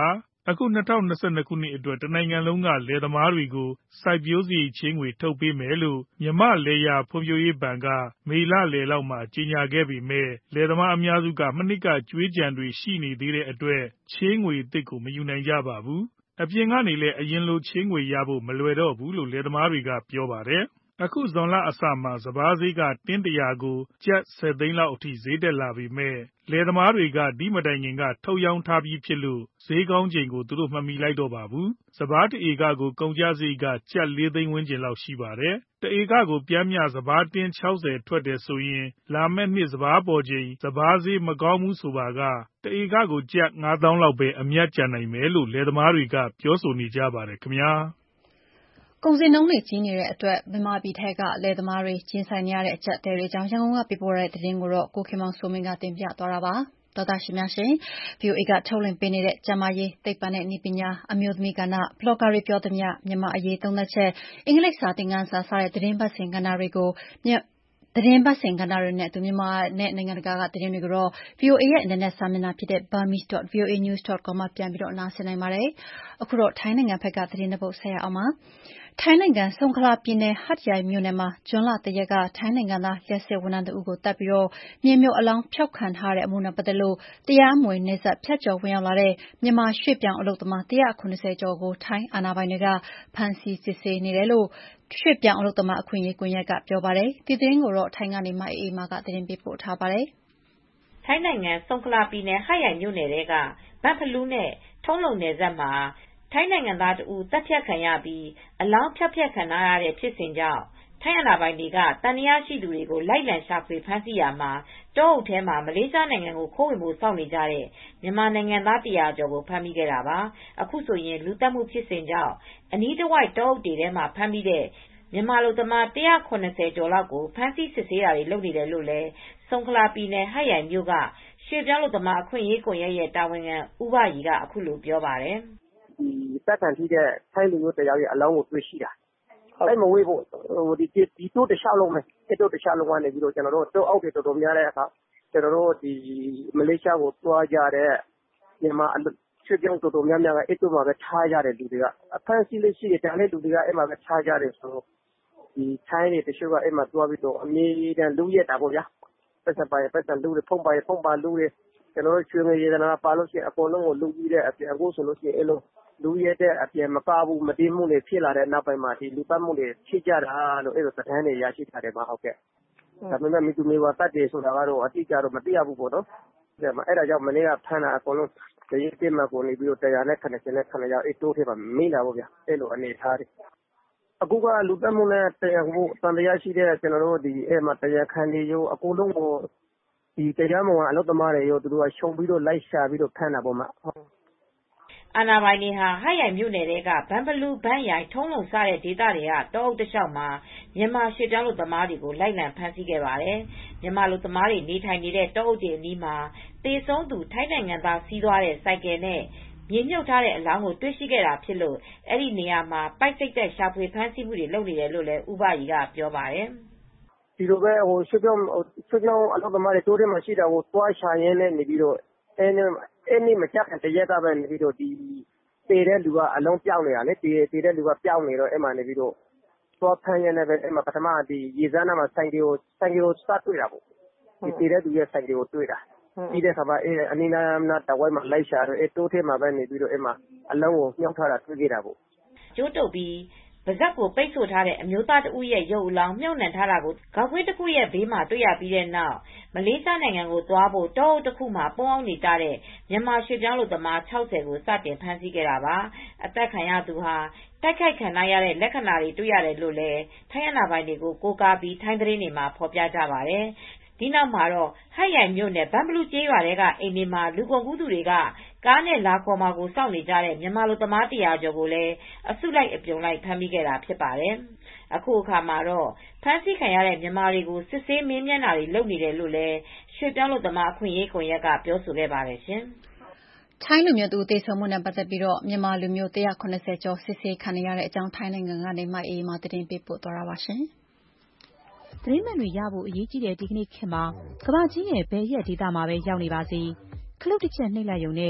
အခု၂၀၂၂ခုနှစ်အတွက်တနိုင်ငံလုံးကလယ်သမားတွေကိုစိုက်ပျိုးစရိတ်ချေးငွေထုတ်ပေးမယ်လို့မြန်မာ့လယ်ယာဖွံ့ဖြိုးရေးဘဏ်ကမေလလယ်လောက်မှာကြေညာခဲ့ပေမဲ့လယ်သမားအများစုကမနှစ်ကကြွေးကျန်တွေရှိနေသေးတဲ့အတွက်ချေးငွေအသစ်ကိုမယူနိုင်ကြပါဘူး။အပြင်ကနေလည်းအရင်လိုချေးငွေရဖို့မလွယ်တော့ဘူးလို့လယ်သမားတွေကပြောပါတယ်။အခုဇွန်လအစမှာစပါးဈေးကတင်းတရာကိုကျပ်ဆယ်သိန်းလောက်အထိဈေးတက်လာပေမဲ့လယ်သမားတွေကဒီမတိုင်ခင်ကထုတ်ရောင်းထားပြီးဖြစ်လို့ဈေးကောင်းချိန်ကိုသူတို့မမီလိုက်တော့ပါဘူး။စပါးတဧကကိုကုန်ကျစရိတ်ကကျပ်လေးသိန်းဝန်းကျင်လောက်ရှိပါတယ်။တဧကကိုပျမ်းမျှစပါးတင်း၆၀ထွက်တယ်ဆိုရင်လာမယ့်နှစ်စပါးပေါ်ချိန်စပါးဈေးမကောင်းဘူးဆိုပါကတဧကကိုကျပ်ငါးသောင်းလောက်ပဲအမြတ်ကျန်နိုင်မယ်လို့လယ်သမားတွေကပြောဆိုနေကြပါတယ်ခင်ဗျာ။ကုန်စည်နှုန်းတွေကြီးနေတဲ့အတွက်မြန်မာပြည်ထဲကလယ်သမားတွေရင်ဆိုင်နေရတဲ့အကျပ်အတည်းတွေအကြောင်းရန်ကုန်ကပေးပို့တဲ့သတင်းကိုကိုခင်မောင်စိုးမင်းကတင်ပြသွားတာပါ။ဒေါက်တာရှင်များရှင် ဗွီအိုအေ ကထုတ်လွှင့်ပေးနေတဲ့ကျန်းမာရေးသိပ္ပံနဲ့နည်းပညာအမျိုးသမီးကဏ္ဍဘလော့ဂါတွေပြောသမျှမြန်မာအရေးသုံးသပ်ချက်အင်္ဂလိပ်စာသင်ခန်းစာစတဲ့သတင်းပတ်စဉ်ကဏ္ဍတွေကိုသတင်းပတ်စဉ်ကဏ္ဍတွေနဲ့အတူမြန်မာနဲ့နိုင်ငံတကာကသတင်းတွေကိုတော့ ဗွီအိုအေရဲ့အင်တာနက်စာမျက်နှာဖြစ်တဲ့ burmese dot v o a news dot com မှာပြန်ပြီးနားဆင်နိုင်ပါတယ်။အခုတော့ထိုင်းနိုင်ငံဘက်ကသတင်းတစ်ပုဒ်ဆက်ရအောင်ပါ။ထိုင်းနိုင်ငံဆုန်ခလာပြည်နယ်ဟတ်ရိုင်မြို့နယ်မှာဇွန်လတရက်ကထိုင်းနိုင်ငံသားလျှပ်စစ်ဝန်ထမ်းတဦးကိုတပ်ပြီးမြေမြုပ်အလောင်းဖျောက်ခံထားတဲ့အမှုနဲ့ပတ်သက်လို့တရားမဝင်နယ်စပ်ဖြတ်ကျော်ဝင်ရောက်လာတဲ့မြန်မာရွှေ့ပြောင်းအလုပ်သမား၁၇၀ကျော်ကိုထိုင်းအာဏာပိုင်တွေကဖမ်းဆီးစစ်ဆေးနေတယ်လို့ရွှေ့ပြောင်းအလုပ်သမားအခွင့်အရေးကွန်ရက်ကပြောပါတယ်။ဒီသတင်းကိုတော့ထိုင်းကနေမအေးအေးမာကသတင်းပေးပို့ထားပါတယ်။ထိုင်းနိုင်ငံဆုန်ခလာပြည်နယ်ဟတ်ရိုင်မြို့နယ်ထဲကဘန့်ဖလူးနဲ့ထုံးလုံနယ်စပ်မှာထိုင်းနိုင်ငံသားတဦးတပ်ဖြတ်ခံရပြီးအလောင်းဖျောက်ဖျက်ခံထားရတဲ့ဖြစ်စဉ်ကြောင့်ထိုင်းအာဏာပိုင်တွေကတန်တရားရှိသူတွေကိုလိုက်လံရှာဖွေဖမ်းဆီးရာမှာတောအုပ်ထဲမှာမလေးရှားနိုင်ငံကိုခိုးဝင်ဖို့စောင့်နေကြတဲ့မြန်မာနိုင်ငံသားတရာကျော်ကိုဖမ်းမိခဲ့တာပါ။အခုဆိုရင်လူသတ်မှုဖြစ်စဉ်ကြောင့်အနီးတစ်ဝိုက်တောအုပ်တွေထဲမှာဖမ်းမိတဲ့မြန်မာလူသမား၁၇၀ကျော်လောက်ကိုဖမ်းဆီးစစ်ဆေးတာတွေလုပ်နေတယ်လို့လည်းဆုန်ခလာပြည်နယ်ဟတ်ရိုင်မြို့ကရွှေ့ပြောင်းအလုပ်သမားအခွင့်အရေးကွန်ရက်ရဲ့တာဝန်ခံဦးဘရီကအခုလိုပြောပါတယ်။ဒီတပ်ခံထိတဲ့ထိုင်းလူမျိုးတယောက်ရဲ့အလောင်းကိုတွေ့ရှိတာအဲ့မဝေးဖို့ဒီဒီတိုးတခြားလုံးပဲအဲ့တိုးတခြားလုံးကနေပြီးတော့ကျွန်တော်တို့တောအောက်တွေတော်တော်များတဲ့အခါကျွန်တော်တို့ဒီမလေးရှားကိုသွားကြတဲ့မြန်မာရွှေ့ပြောင်းတော်တော်များများကအဲ့တိုးမှာပဲထားကြတဲ့လူတွေကအဖမ်းဆီးလေးရှိတယ်ဒါလည်းလူတွေကအဲ့မှာပဲထားကြတယ်ဆိုတော့ဒီထိုင်းတွေတချို့ကအဲ့မှာသွားပြီးတော့အမြဲတမ်းလူရက်တာပေါ့ဗျာပတ်စံပါရပတ်စံလူတွေဖုံးပါရဖုံးပါလူတွေကျွန်တော်တို့ရွှေငွေရေဒနာပါလို့ရှိရင်အကုန်လုံးကိုလူပြီးတဲ့အပြင်အခုဆိုလို့ရှိရင်အဲ့လိုလူရဲတဲ့အပြင်မကဘူးမတင်းမှုတွေဖြစ်လာတဲ့နောက်ပိုင်းမှာဒီလူပတ်မှုတွေဖြစ်ကြတာလို့အဲ့လိုသတင်းတွေရရှိထားတယ်မှာဟုတ်ကဲ့ဒါပေမဲ့မိသူမျိုးကတတ်တယ်ဆိုတာကတော့အတိအကျတော့မသိရဘူးပေါ့နော်အဲ့ဒါကြောင့်မနေ့ကဖမ်းတာအကုန်လုံးဒီတိမကိုနေပြီးတော့တရားနဲ့ခဏစနဲ့ခဏရောက်အဲ့တိုးထဲမှာမိလာပေါ့ဗျာအဲ့လိုအနေထားတယ်အခုကလူတက်မှုနဲ့တရားမှုတန်တရားရှိတဲ့ကျွန်တော်တို့ဒီအဲ့မှာတရားခံတွေရောအကုန်လုံးကိုဒီတရားမဝင်အလုပ်သမားတွေရောသူတို့ကရှုံပြီးတော့လိုက်ရှာပြီးတော့ဖမ်းတာပေါ့မှာအာဏာပိုင်တွေဟာဟတ်ရိုင်မြို့နယ်ထဲကဘန်ဖလူးဘန်းရိုင်ထုံးလုံစတဲ့ဒေသတွေကတောအုပ်တစ်လျှောက်မှာမြန်မာရွှေ့ပြောင်းလူသမားတွေကိုလိုက်လံဖမ်းဆီးခဲ့ပါတယ်။မြန်မာလူသမားတွေနေထိုင်နေတဲ့တောအုပ်တွေအနီးမှာတေဆုံးသူထိုင်းနိုင်ငံသားစီးသွားတဲ့စိုက်ကယ်နဲ့မြေမြုပ်ထားတဲ့အလောင်းကိုတွေ့ရှိခဲ့တာဖြစ်လို့အဲ့ဒီနေရာမှာပိုက်စိတ်သက်ရှာဖွေဖမ်းဆီးမှုတွေလုပ်နေတယ်လို့လည်းဥပရီကပြောပါတယ်။ဒီလိုပဲဟိုရွှေ့ပြောင်းရွှေ့ပြောင်းအလုပ်သမားတွေတိုးထဲမှာရှိတာကိုတွားရှာရင်းနဲ့နေပြီးတော့အဲ့အဲ့ဒီမကြခင်တရက်ကပဲနေပြီးတော့ဒီတည်တဲ့လူကအလုံးပြောင်းနေတာလေတည်တည်တဲ့လူကပြောင်းနေတော့အဲ့မှာနေပြီးတော့သွားဖမ်းရနေပဲအဲ့မှာပထမဒီရေစမ်းနာမှာဆိုင်တွေကိုဆိုင်တွေကိုစတွေ့တာပေါ့ဒီတည်တဲ့လူရဲ့ဆိုင်တွေကိုတွေ့တာပြီးတဲ့အခါမှာအဲ့အနီးနားနားတဝိုက်မှာလိုက်ရှာတော့အဲ့တိုးထဲမှာပဲနေပြီးတော့အဲ့မှာအလုံးကိုမြှောက်ထားတာတွေ့ခဲ့တာပေါ့ကျိုးတုပ်ပြီးပါဇက်ကိုပိတ်ဆို့ထားတဲ့အမျိုးသားတဦးရဲ့ရုပ်အလောင်းမြုပ်နှံထားတာကိုခေါက်ခွေးတစ်ခုရဲ့ဘေးမှာတွေ့ရပြီးတဲ့နောက်မလေးရှားနိုင်ငံကိုသွားဖို့တောအုပ်တစ်ခုမှာပုန်းအောင်နေကြတဲ့မြန်မာရွှေ့ပြောင်းလူသမား၆၀ကိုစတင်ဖမ်းဆီးခဲ့တာပါအသက်ခံရသူဟာတိုက်ခိုက်ခံရတဲ့လက္ခဏာတွေတွေ့ရတယ်လို့လည်းထိုင်းအာဏာပိုင်တွေကိုကိုးကားပြီးထိုင်းသတင်းတွေမှာဖော်ပြကြပါတယ်ဒီနောက်မှာတော့ဟတ်ရိုင်မြို့နယ်ဘန်ဘလူးကျေးရွာထဲကအိမ်တွေမှာလူကုန်ကူးသူတွေကကားနဲ့လာခေါ်မှာကိုစောင့်နေကြတဲ့မြန်မာလူသမားတရာကျော်ကိုလည်းအစုလိုက်အပြုံလိုက်ဖမ်းမိခဲ့တာဖြစ်ပါတယ်။အခုအခါမှာတော့ဖမ်းဆီးခံရတဲ့မြန်မာတွေကိုစစ်ဆေးမင်းမြန်းတာတွေလုပ်နေတယ်လို့လည်းရွှေ့ပြောင်းလူသမားအခွင့်အရေးကွန်ရက်ကပြောဆိုခဲ့ပါတယ်ရှင်။ထိုင်းလူမျိုးသူသေဆုံးမှုနဲ့ပတ်သက်ပြီးတော့မြန်မာလူမျိုး၁၇၀ကျော်စစ်ဆေးခံရတဲ့အကြောင်းထိုင်းနိုင်ငံကနေမှအေးမှသတင်းပေးပို့သွားတာပါရှင်။သတင်းမှန်တွေရဖို့အရေးကြီးတဲ့ဒီကနေ့ခေတ်မှာကမ္ဘာကြီးရဲ့ဘယ်ရက်ဒေသမှာပဲရောက်နေပါစေခလုတ်တစ်ချက်နှိပ်လိုက်ရုံနဲ့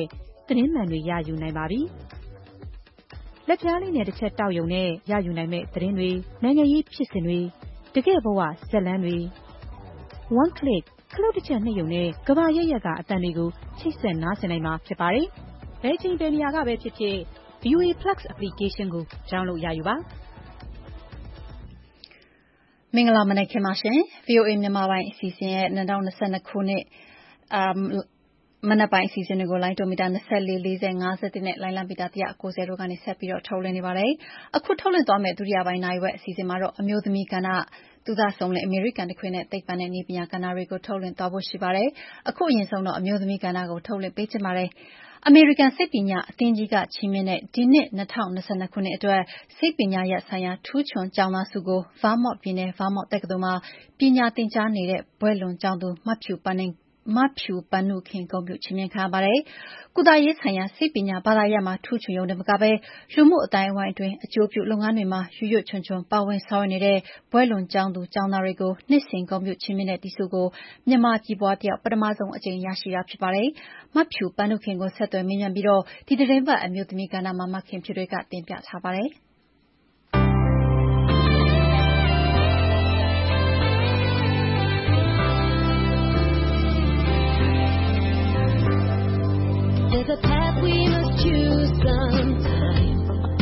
သတင်းမှန်တွေရယူနိုင်ပါပြီ။လက်ပြားလေးနဲ့တစ်ချက်တောက်ယုံနဲ့ရယူနိုင်မဲ့သတင်းတွေနိုင်ငံရေးဖြစ်စဉ်တွေတကယ့်ဘဝဇာတ်လမ်းတွေ one click ခလုတ်တစ်ချက်နှိပ်ယုံနဲ့ကဘာရရက်ကအတန်တွေကိုချိတ်ဆက်နားဆင်နိုင်မှာဖြစ်ပါတယ်။ဘယ်ချိန်ဘယ်နေရာကပဲဖြစ်ဖြစ် ဗီအိုအေ Plus application ကို download ရယူပါမင်္ဂလာမနက်ခင်းပါရှင် ဗီအိုအေ မြန်မာပိုင်းအစီအစဉ်ရဲ့၂၀၂၂ခုနှစ်အမ်မနက်ပိုင်းအစီအစဉ်တွေကိုလိုင်းတိုမီတာ၂၄ ၄၀ ၅၁နဲ့လိုင်းလံမီတာ၁၉၀တို့ကနေဆက်ပြီးတော့ထုတ်လွှင့်နေပါတယ်။အခုထုတ်လွှင့်သွားမယ့်ဒုတိယပိုင်းနိုင်ဝက်အစီအစဉ်မှာတော့အမျိုးသမီးကဏ္ဍသူသားဆောင်လင်အမေရိကန်တခွင်နဲ့သိပ္ပံနဲ့နည်းပညာကဏ္ဍတွေကိုထုတ်လွှင့်သွားဖို့ရှိပါတယ်။အခုအရင်ဆုံးတော့အမျိုးသမီးကဏ္ဍကိုထုတ်လွှင့်ပေးချင်ပါတယ်။အမေရိကန်စိတ်ပညာအသင်းကြီးကချီးမြှင့်တဲ့ဒီနှစ်၂၀၂၂ခုနှစ်အတွက်စိတ်ပညာရပ်ဆိုင်ရာထူးချွန်ကျောင်းသားစုကို Vermont ပြည်နယ် Vermont တက္ကသိုလ်မှာပညာသင်ကြားနေတဲ့ဘွဲ့လွန်ကျောင်းသူမဖြူပန်းနေမဖြူပန်းနုခင်ဂုဏ်ပြုချီးမြှင့်ခံရပါတယ်။ကုသရေးဆိုင်ရာစိတ်ပညာဘာသာရပ်မှာထူးချွန်ရုံနဲ့မကဘဲလူမှုအတိုင်းအဝိုင်းအတွင်းအကျိုးပြုလုပ်ငန်းတွေမှာရွရွချွန်ချွန်ပါဝင်ဆောင်ရွက်နေတဲ့ဘွဲ့လွန်ကျောင်းသူကျောင်းသားတွေကိုနှစ်စဉ်ဂုဏ်ပြုချီးမြှင့်တဲ့ဒီဆုကိုမြန်မာပြည်ပွားတယောက်ပထမဆုံးအကြိမ်ရရှိတာဖြစ်ပါတယ်။မဖြူပန်းနုခင်ကိုဆက်သွယ်မေးမြန်းပြီးတော့ဒီသတင်းပတ်အမျိုးသမီးကဏ္ဍမှာမခင်ဖြူတွေကတင်ပြထားပါတယ်။ There's a path we must choose sometime.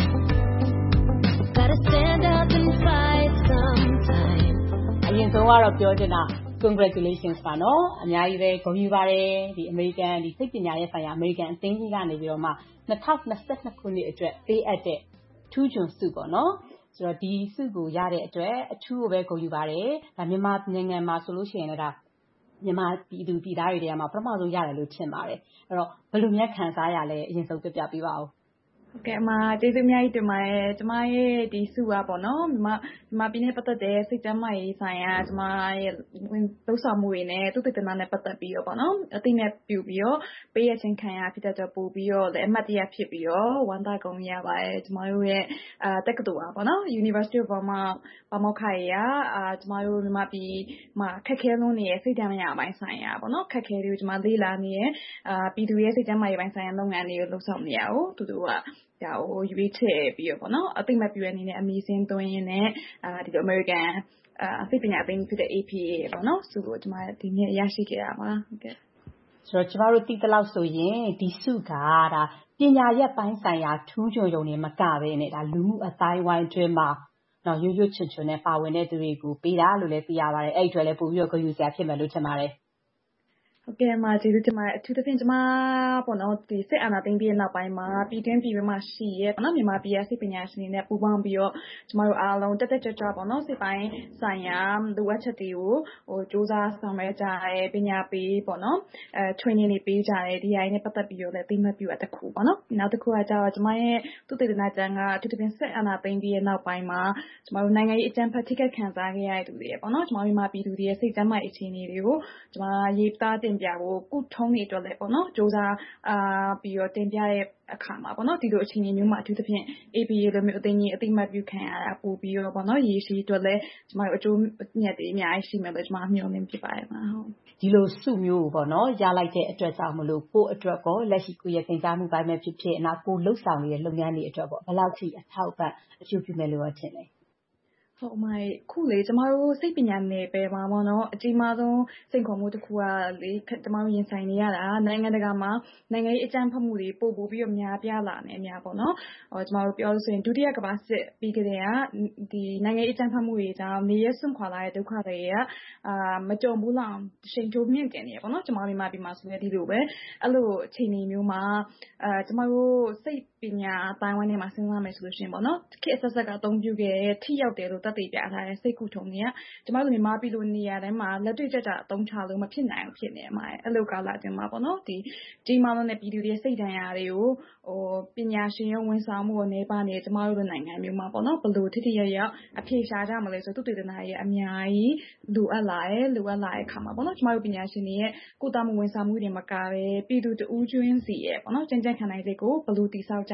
Gotta stand up and fight sometime. အရင်ဆုံးကတော့ပြောချင်တာ congratulations ပါနော်အများကြီးပဲဂုဏ်ယူပါတယ်ဒီ American ဒီစိတ်ပညာရေးဆိုင်ရာ American အသင်းကြီးကနေပြီးတော့မှ၂၀၂၂ခုနှစ်အတွက်ပေးအပ်တဲ့ထူးချွန်ဆုပေါ့နော်ဆိုတော့ဒီဆုကိုရတဲ့အတွက်အထူးကိုပဲဂုဏ်ယူပါတယ်ဒါမြန်မာနိုင်ငံမှာဆိုလို့ရှိရင်လည်းဒါမြန်မာပြည်သူပြည်သားတွေထဲမှာပထမဆုံးရတယ်လို့ထင်ပါတယ်အဲ့တော့ဘယ်လိုများခံစားရလဲအရင်ဆုံးပြပြပေးပါဦးဟုတ်ကဲ့အမကျေးဇူးအများကြီးတင်ပါတယ်ကျမရဲ့ဒီဆုကပေါ့နော်မြန်မာမြန်မာပြည်နဲ့ပတ်သက်တဲ့စိတ်ကျန်းမာရေးဆိုင်ရာကျမရဲ့လှုပ်ဆောင်မှုတွေနဲ့သူတည်တနာနဲ့ပတ်သက်ပြီးတော့ပေါ့နော်အသိနဲ့ပြုပြီးတော့ပေးရခြင်းခံရဖြစ်တဲ့အတွက်ပို့ပြီးတော့လည်းအမှတ်တရဖြစ်ပြီးတော့ဝမ်းသာကုန်ရပါတယ်ကျမတို့ရဲ့အာတက္ကသိုလ်อ่ะပေါ့နော် University of Vermont ပါမောက္ခရေကအာကျမတို့မြန်မာပြည်မှာခက်ခဲလုံးနေတဲ့စိတ်ဓာတ်မရပိုင်းဆိုင်ရာပေါ့နော်ခက်ခဲတွေကိုကျမလေ့လာနေရဲ့အာပြည်သူရဲ့စိတ်ကျန်းမာရေးပိုင်းဆိုင်ရာလုပ်ငန်းတွေကိုလှုပ်ဆောင်နေရအောင်သူတို့ကဒါကိုရွေးချယ်ပြီးတော့ပေါ့နော်အသိမှတ်ပြုရအနေနဲ့အမည်စင်းသွင်းရင်းနဲ့အာဒီလို American အာစိတ်ပညာအသင်းဖြစ်တဲ့ A P A ပေါ့နော်ဆုကိုကျွန်မဒီနေ့ရရှိခဲ့တာပါဟုတ်ကဲ့ဆိုတော့ကျမတို့သိသလောက်ဆိုရင်ဒီဆုကဒါပညာရပ်ပိုင်းဆိုင်ရာထူးချွန်ရုံနဲ့မကဘဲနဲ့ဒါလူမှုအတိုင်းဝိုင်းအတွင်းမှာတော့ရွရွချွန်ချွန်နဲ့ပါဝင်တဲ့သူတွေကိုပေးတာလို့လည်းသိရပါတယ်အဲ့ဒီအတွက်လည်းပို့ပြီးတော့ဂုဏ်ယူစရာဖြစ်မယ်လို့ထင်ပါတယ်ဟုတ်ကဲ့မှာကျေးဇူးတင်ပါတယ်အထူးသဖြင့်ကျမပေါ့နော်ဒီစစ်အာဏာသိမ်းပြီးနောက်ပိုင်းမှာပြည်တွင်းပြည်ပမှာရှိရဲပေါ့နော်မြန်မာပြည်ရဲ့စိတ်ပညာရှင်တွေနဲ့ပူးပေါင်းပြီးတော့ကျမတို့အားလုံးတက်တက်ကြွကြွပေါ့နော်စိတ်ပိုင်းဆိုင်ရာလိုအပ်ချက်တွေကိုဟိုစူးစမ်းဆောင်ရွက်ကြရဲပညာပေးပေါ့နော်အဲ training တွေပေးကြတယ်ဒီအရင်နဲ့ပတ်သက်ပြီးတော့လည်းသိမှတ်ပြုရတဲ့ခုပေါ့နော်နောက်တစ်ခုကကျတော့ကျမရဲ့သူတည်တနာကျန်ကအထူးသဖြင့်စစ်အာဏာသိမ်းပြီးနောက်ပိုင်းမှာကျမတို့နိုင်ငံရေးအကြမ်းဖက်ထိခိုက်ခံစားခဲ့ရတဲ့သူတွေပေါ့နော်ကျမတို့မြန်မာပြည်သူတွေရဲ့စိတ်ကျန်းမာရေးအခြေအနေတွေကိုကျမရေးသားတင်ပြဖို့ကုထုံးနေအတွက်လည်းပေါ့နော်စူးစမ်းအာပြီးတော့တင်ပြတဲ့အခါမှာပေါ့နော်ဒီလိုအခြေအနေမျိုးမှာအထူးသဖြင့် A P A လိုမျိုးအသိဉာဏ်အသိမှတ်ပြုခံရတာပို့ပြီးတော့ပေါ့နော်ရေရှည်အတွက်လည်းကျမတို့အကျိုးမြတ်တွေအများကြီးရှိမယ်လို့ကျမမျှော်လင့်ဖြစ်ပါတယ်မှာဟုတ်ဒီလိုစုမျိုးပေါ့နော်ရလိုက်တဲ့အတွက်ကြောင့်မလို့ကိုယ့်အတွက်ကောလက်ရှိကိုယ့်ရဲ့သင်ကြားမှုပိုင်းပဲဖြစ်ဖြစ်နောက်ကိုလှုပ်ဆောင်နေတဲ့လုပ်ငန်းတွေအတွက်ပေါ့ဘယ်လောက်ထိအထောက်အပံ့အကျိုးပြုမယ်လို့ထင်လဲဟုတ်မိုင်ခုလေကျမတို့စိတ်ပညာနယ်ပယ်မှာပေါ့နော်အကြီးမားဆုံးစိန်ခေါ်မှုတစ်ခုကလေကျမတို့ရင်ဆိုင်နေရတာနိုင်ငံတကာမှာနိုင်ငံရေးအကြမ်းဖက်မှုတွေပို့ပို့ပြီးတော့များပြားလာနေအများပေါ့နော်ဟောကျမတို့ပြောလို့ဆိုရင်ဒုတိယကမ္ဘာစစ်ပြီးကြတဲ့ကဒီနိုင်ငံရေးအကြမ်းဖက်မှုတွေကြောင့်နေရစွန့်ခွာလာတဲ့ဒုက္ခတွေကအာမကြုံဘူးလောက်ချိန်တိုးမြင့်တင်နေရပေါ့နော်ကျမတို့မြန်မာပြည်မှာဆိုရင်ဒီလိုပဲအဲ့လိုအချိန်မျိုးမှာအာကျမတို့စိတ်ပညာအတိုင်းဝိုင်းထဲမှာစဉ်းစားမယ်ဆိုလို့ရှိရင်ပေါ့နော်ခေတ်အဆက်ဆက်ကအသုံးပြုခဲ့တဲ့ထိရောက်တယ်လို့သက်သေပြထားတဲ့စိတ်ကူထုံတွေကကျမတို့မြန်မာပြည်လိုနေရာတိုင်းမှာလက်တွေ့ကျကျအသုံးချလို့မဖြစ်နိုင်ဘူးဖြစ်နေမှာအဲ့လိုကာလအတွင်းမှာပေါ့နော်ဒီကြီးမားလုံးတဲ့ပြည်သူတွေစိတ်ဒဏ်ရာတွေကိုဟိုပညာရှင်ရောဝန်ဆောင်မှုကိုနေပါနေကျမတို့နိုင်ငံမျိုးမှာပေါ့နော်ဘလို့ထိထိရရအဖြေရှာကြမလဲဆိုသူတည်တနာရဲ့အများကြီးလိုအပ်လာရဲ့လိုအပ်လာတဲ့အခါမှာပေါ့နော်ကျမတို့ပညာရှင်တွေရဲ့ကိုတာမှုဝန်ဆောင်မှုတွေမကပဲပြည်သူတဦးကျွင်းစီရဲ့ပေါ့နော်ကြံ့ကြံ့ခံနိုင်စိတ်ကိုဘလို့တိဆောက်ကြ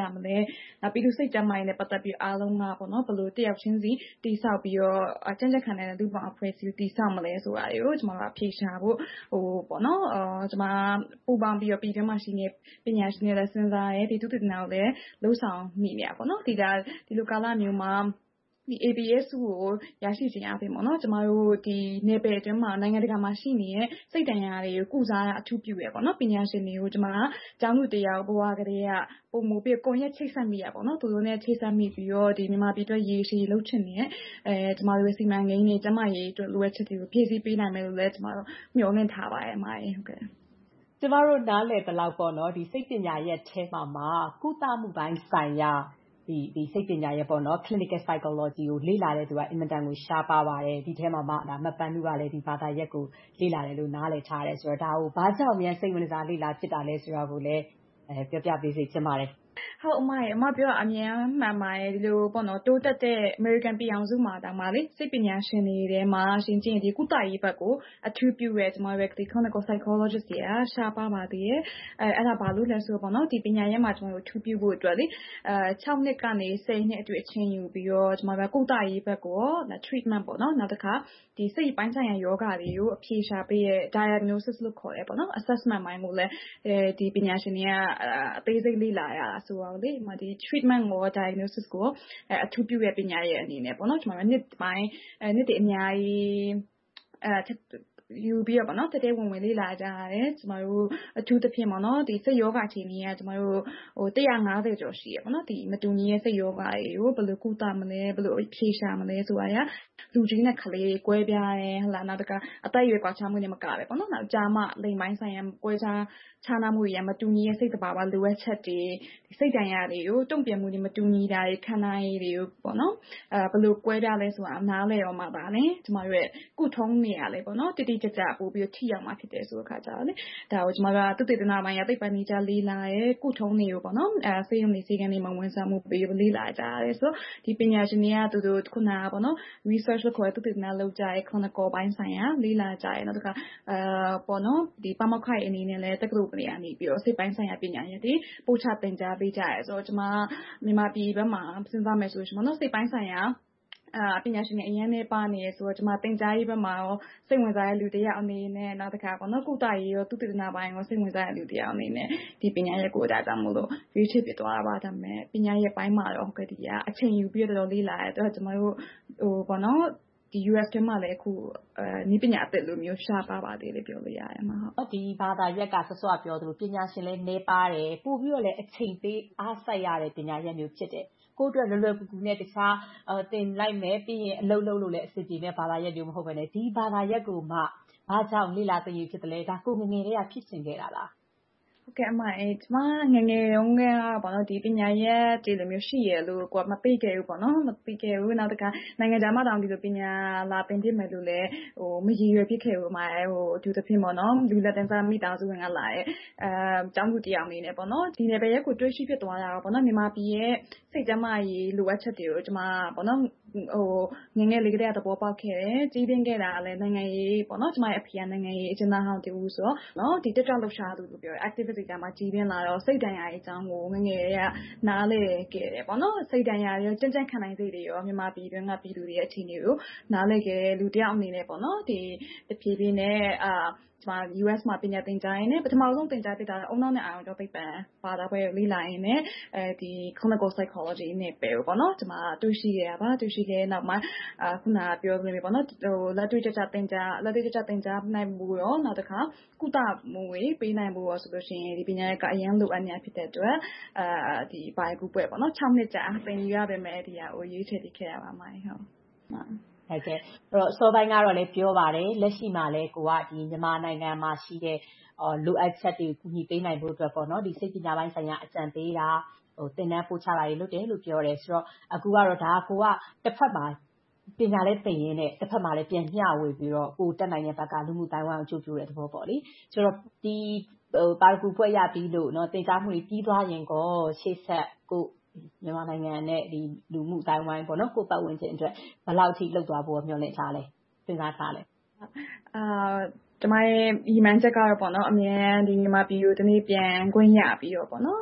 မလဲနောက်ပြည်သူစိတ်ကြမ်းမိုင်းနဲ့ပတ်သက်ပြီးအားလုံးကပေါ့နော်ဘယ်လိုတယောက်ချင်းစီတိဆောက်ပြီးတော့ကြံ့ကြံ့ခံတဲ့လူပေါင်းအဖွဲ့အစည်းတိဆောက်မလဲဆိုတာတွေကိုကျွန်တော်ကဖြေရှာဖို့ဟိုပေါ့နော်အာကျွန်မပူပေါင်းပြီးတော့ပြည်တွင်းမှာရှိနေပညာရှင်တွေလည်းစဉ်းစားရဲဒီသူတည်နာကိုလည်းလှုပ်ဆောင်မိနေရပေါ့နော်ဒီကဒီလိုကာလမျိုးမှာဒီ A B S ကိုရရှိခြင်းအပြင်ပေါ့နော်ကျမတို့ဒီနယ်ပယ်အတွင်းမှာနိုင်ငံတကာမှာရှိနေတဲ့စိတ်တန်ရာတွေကိုကုစားတာအထူးပြုရပေါ့နော်ပညာရှင်တွေကိုကျမကကျောင်းသူတရားဘဝကလေးကပုံမူပြီးကိုရက်ချိတ်ဆက်မိရပေါ့နော်သူတို့နဲ့ချိတ်ဆက်မိပြီးတော့ဒီမြန်မာပြည်အတွက်ရေရှည်လှုပ်ချင်နေတဲ့အဲကျမတို့စီမံကိန်းတွေကျမရေးအတွက်လိုအပ်ချက်တွေကိုဖြည့်ဆည်းပေးနိုင်မယ်လို့လည်းကျမတို့မျှော်လင့်ထားပါတယ်အမရေဟုတ်ကဲ့ကျမတို့နားလည်ဘယ်လောက်ပေါ့နော်ဒီစိတ်ပညာရဲ့ထဲမှာမှာကုသမှုပိုင်းဆိုင်ရာဒီဒီစိတ်ပညာရဲ့ပေါ့နော် clinical psychology ကိုလေ့လာတဲ့သူကအင်မတန်ကိုရှားပါပါတယ်ဒီထဲမှာမှဒါမပန်းသူကလည်းဒီဘာသာရက်ကိုလေ့လာတယ်လို့နားလည်ထားတယ်ဆိုတော့ဒါကိုဘာကြောင့်မြန်စိတ်ဝင်စားလေ့လာဖြစ်တာလဲဆိုတော့ကိုလည်းအဲပြောပြပေးစေချင်ပါတယ်ဟုတ်အမရေအမပြောအမြန်မှန်ပါတယ်ဒီလိုပေါ့နော်တိုးတက်တဲ့ American ပြည်အောင်စုမှာဒါမှလေစိတ်ပညာရှင်တွေထဲမှာရှင်ကျင်ဒီကုသရေးဘက်ကိုအထူးပြုရဲကျွန်တော်တို့ဒီ clinical psychologist တွေအားရှားပါပါသေးရဲ့အဲအဲ့ဒါဘာလို့လဲဆိုပေါ့နော်ဒီပညာရေးမှာကျွန်တော်တို့အထူးပြုဖို့အတွက်လေအဲ၆နှစ်ကနေ၁၀နှစ်အတွင်းအချိန်ယူပြီးတော့ကျွန်တော်တို့ကုသရေးဘက်ကို treatment ပေါ့နော်နောက်တစ်ခါဒီစိတ်ပိုင်းဆိုင်ရာယောဂတွေကိုအဖြေရှာပေးရဲ diagnosis လို့ခေါ်ရဲပေါ့နော် assessment ပိုင်းကိုလည်းအဲဒီပညာရှင်တွေကအသေးစိတ်လေ့လာရတာဆိုတော့လေဒီ treatment ကို diagnosis ကိုအထူးပြုရဲ့ပညာရဲ့အနေနဲ့ပေါ့နော်ကျွန်တော်တို့နှစ်ပိုင်းနှစ်တည်းအများကြီးအဲယူပြီးတော့ပေါ့နော်တတဲဝင်ဝင်လေးလာကြရတယ်ကျမတို့အထူးသဖြင့်ပေါ့နော်ဒီစိတ်ယောဂအခြေအနေကကျမတို့ဟိုone hundred fiftyကျော်ရှိရပေါ့နော်ဒီမတူညီရဲ့စိတ်ယောဂတွေကိုဘယ်လိုကုသမလဲဘယ်လိုဖြေရှာမလဲဆိုတာရလူကြီးနဲ့ကလေးကွဲပြားတယ်ဟလာနောက်တကအသက်အရွယ်ကွာခြားမှုနဲ့မကပဲပေါ့နော်နောက်ကြာမှလိမ်ပိုင်းဆိုင်ရာကွဲခြားခြားနာမှုတွေမတူညီရဲ့စိတ်တဘာဝလိုအပ်ချက်တွေဒီစိတ်တန်ရာတွေကိုတုံ့ပြန်မှုတွေမတူညီတာတွေခန္ဓာရည်တွေကိုပေါ့နော်အဲဘယ်လိုကွဲပြားလဲဆိုတာနားလဲရောမှပါလေကျမတို့ရဲ့ကုထုံးနေရလဲပေါ့နော်တိတိကျကျပို့ပြီးထိရောက်မှဖြစ်တယ်ဆိုတဲ့ခါကြတော့လေဒါကိုကျမတို့ကသုတေသနပိုင်းရသိပ္ပံနည်းကြလေးလာရဲကုထုံးတွေကိုပေါ့နော်အဲစေယုံနေစေကန်နေမှာဝန်ဆောင်မှုပေးလေးလာကြရဲဆိုဒီပညာရှင်တွေကသူတို့ခုနကပေါ့နော် research လို့ခေါ်တဲ့သုတေသနလုပ်ကြရဲ clinical ပိုင်းဆိုင်ရာလေးလာကြရဲနောက်တစ်ခါအဲပေါ့နော်ဒီပမခိုင်အနေနဲ့လဲတက္ကသိုလ်တွေကနေပြီးတော့စိတ်ပိုင်းဆိုင်ရာပညာရပ်တွေပို့ချသင်ကြားပေးကြရဲဆိုတော့ကျမမြန်မာပြည်ဘက်မှာစဉ်းစားမယ်ဆိုလို့ရှိရင်ပေါ့နော်စိတ်ပိုင်းဆိုင်ရာအာပညာရှင်တွေအရင်နဲ့ပါနေရဆိုတော့ကျွန်မတင်ကြားရေးဘက်မှာရောစိတ်ဝင်စားတဲ့လူတယောက်အနေနဲ့နောက်တစ်ခါပေါ့နော်ကုသရေးရောသုတေသနပိုင်းရောစိတ်ဝင်စားတဲ့လူတယောက်အနေနဲ့ဒီပညာရေးကိုဒါကြောင့်မို့လို့ရွေးချယ်ပြသွားတာပါဒါပေမဲ့ပညာရေးပိုင်းမှာတော့ဟုတ်ကဲ့ဒီကအချိန်ယူပြီးတော့လေးလာရတော့ကျွန်မတို့ဟိုပေါ့နော်ဒီ U S ထဲမှာလည်းအခုအဲနည်းပညာအသစ်လိုမျိုးရှားပါပါသေးလေပြောလို့ရတယ်မှာဟုတ်ဒီဘာသာရက်ကဆော့ဆော့ပြောသလိုပညာရှင်လည်းနေပါတယ်ပို့ပြီးတော့လည်းအချိန်ပေးအားစိုက်ရတဲ့ပညာရက်မျိုးဖြစ်တယ်ကိုယ့်အတွက်လွယ်လွယ်ကူကူနဲ့တခြားတင်လိုက်မယ်ပြီးရင်အလုပ်လုပ်လို့လည်းအဆင်ပြေမဲ့ဘာသာရက်မျိုးမဟုတ်ဘဲနဲ့ဒီဘာသာရက်ကိုမှဘာကြောင့်လေ့လာသိရဖြစ်တယ်လဲဒါကိုငငယ်လေးကဖြစ်ချင်ခဲ့တာလားဟုတ်ကဲ့အမအဲကျမငငယ်တုန်းကပေါ့နော်ဒီပညာရက်ဒီလိုမျိုးရှိရလို့ကိုကမသိခဲ့ဘူးပေါ့နော်မသိခဲ့ဘူးနောက်တခါနိုင်ငံခြားမှာတောင်ဒီလိုပညာလာသင်ပြမယ်လို့လည်းဟိုမရည်ရွယ်ဖြစ်ခဲ့ဘူးအမအဲဟိုအထူးသဖြင့်ပေါ့နော်လူလက်တန်းစားမိသားစုဝင်ကလာရဲ့အဲကျောင်းသူတရားအနေနဲ့ပေါ့နော်ဒီနယ်ပယ်ရက်ကိုတွေ့ရှိဖြစ်သွားတာပေါ့နော်မြန်မာပြည်ရဲ့စိတ်ကြမ်းမာရေးလိုအပ်ချက်တွေကိုကျမပေါ့နော်ဟိုငငယ်လေးကတည်းကသဘောပေါက်ခဲ့တယ်ကြီးပင်းခဲ့တာလည်းနိုင်ငံရေးပေါ့နော်ကျမရဲ့အဖေကနိုင်ငံရေးအကျဉ်းသားဟောင်းတူဆိုတော့နော်ဒီတက်ကြလှုပ်ရှားသူလို့ပြော activity ကမှကြီးပင်းလာတော့စိတ်တန်ရာအကြောင်းကိုငငယ်တွေကနားလေခဲ့တယ်ပေါ့နော်စိတ်တန်ရာရောကြမ်းကြမ်းခံနိုင်စိတ်တွေရောမြန်မာပြည်တွင်းကပြည်သူတွေရဲ့အခြေအနေကိုနားလေခဲ့တယ်လူတယောက်အနေနဲ့ပေါ့နော်ဒီတဖြည်းဖြည်းနဲ့အာကျမ U S မှာပညာသင်ကြားရင်းနဲ့ပထမဆုံးသင်ကြားဖြစ်တာအုံနောက်နဲ့အာရုံကြောသိပ္ပံဘာသာပွဲလေ့လာရင်းနဲ့အဲဒီ clinical psychology နဲ့ပဲပေါ့နော်ကျမတွေ့ရှိခဲ့ရပါတွေ့ရှိခဲ့နောက်မှာအခုနပြောသလိုပေါ့နော်ဟိုလက်တွေ့ကျကျသင်ကြားလက်တွေ့ကျကျသင်ကြားနိုင်မှုရောနောက်တစ်ခါကုသမှုတွေပေးနိုင်မှုရောဆိုလို့ရှိရင်ဒီပညာရေးကအရင်လိုအပ်နေဖြစ်တဲ့အတွက်အာဒီဘာကူပွဲပေါ့နော်၆နှစ်ကြာသင်ယူရပါမယ်ဒီဟာကိုရွေးချယ်ပြီးခဲ့ရပါမယ်ဟုတ်ဟုတ်ကဲ့အဲ့တော့အစောပိုင်းကတော့လည်းပြောပါတယ်လက်ရှိမှာလည်းကိုကဒီမြန်မာနိုင်ငံမှာရှိတဲ့လိုအပ်ချက်တွေကိုကူညီပေးနိုင်ဖို့အတွက်ပေါ့နော်ဒီစိတ်ပညာပိုင်းဆိုင်ရာအကြံပေးတာဟိုသင်တန်းပို့ချတာတွေလုပ်တယ်လို့ပြောတယ်ဆိုတော့အခုကတော့ဒါကိုကတစ်ဖက်မှာပညာလည်းသင်ရင်းနဲ့တစ်ဖက်မှာလည်းပြန်မျှဝေပြီးတော့ကိုတက်နိုင်တဲ့ဘက်ကလူမှုတိုင်းဝိုင်းအကျိုးပြုတဲ့သဘောပေါ့လေဆိုတော့ဒီဟိုပါရဂူဖွဲ့ရပြီးလို့เนาะသင်ကြားမှုတွေပြီးသွားရင်ကောရှေ့ဆက်ကိုမြန်မာနိုင်ငံနဲ့ဒီလူမှုတိုင်းဝိုင်းပေါ့နော်ကိုပတ်ဝန်းကျင်အတွက်ဘယ်လောက်ထိလှုပ်သွားဖို့မျှော်လင့်ထားလဲစဉ်းစားထားလဲအာကျမရဲ့ဒီမှန်ချက်ကတော့ပေါ့နော်အမြဲဒီမြန်မာပြည်ကိုတနေ့ပြန်ခွင့်ရပြီးတော့ပေါ့နော်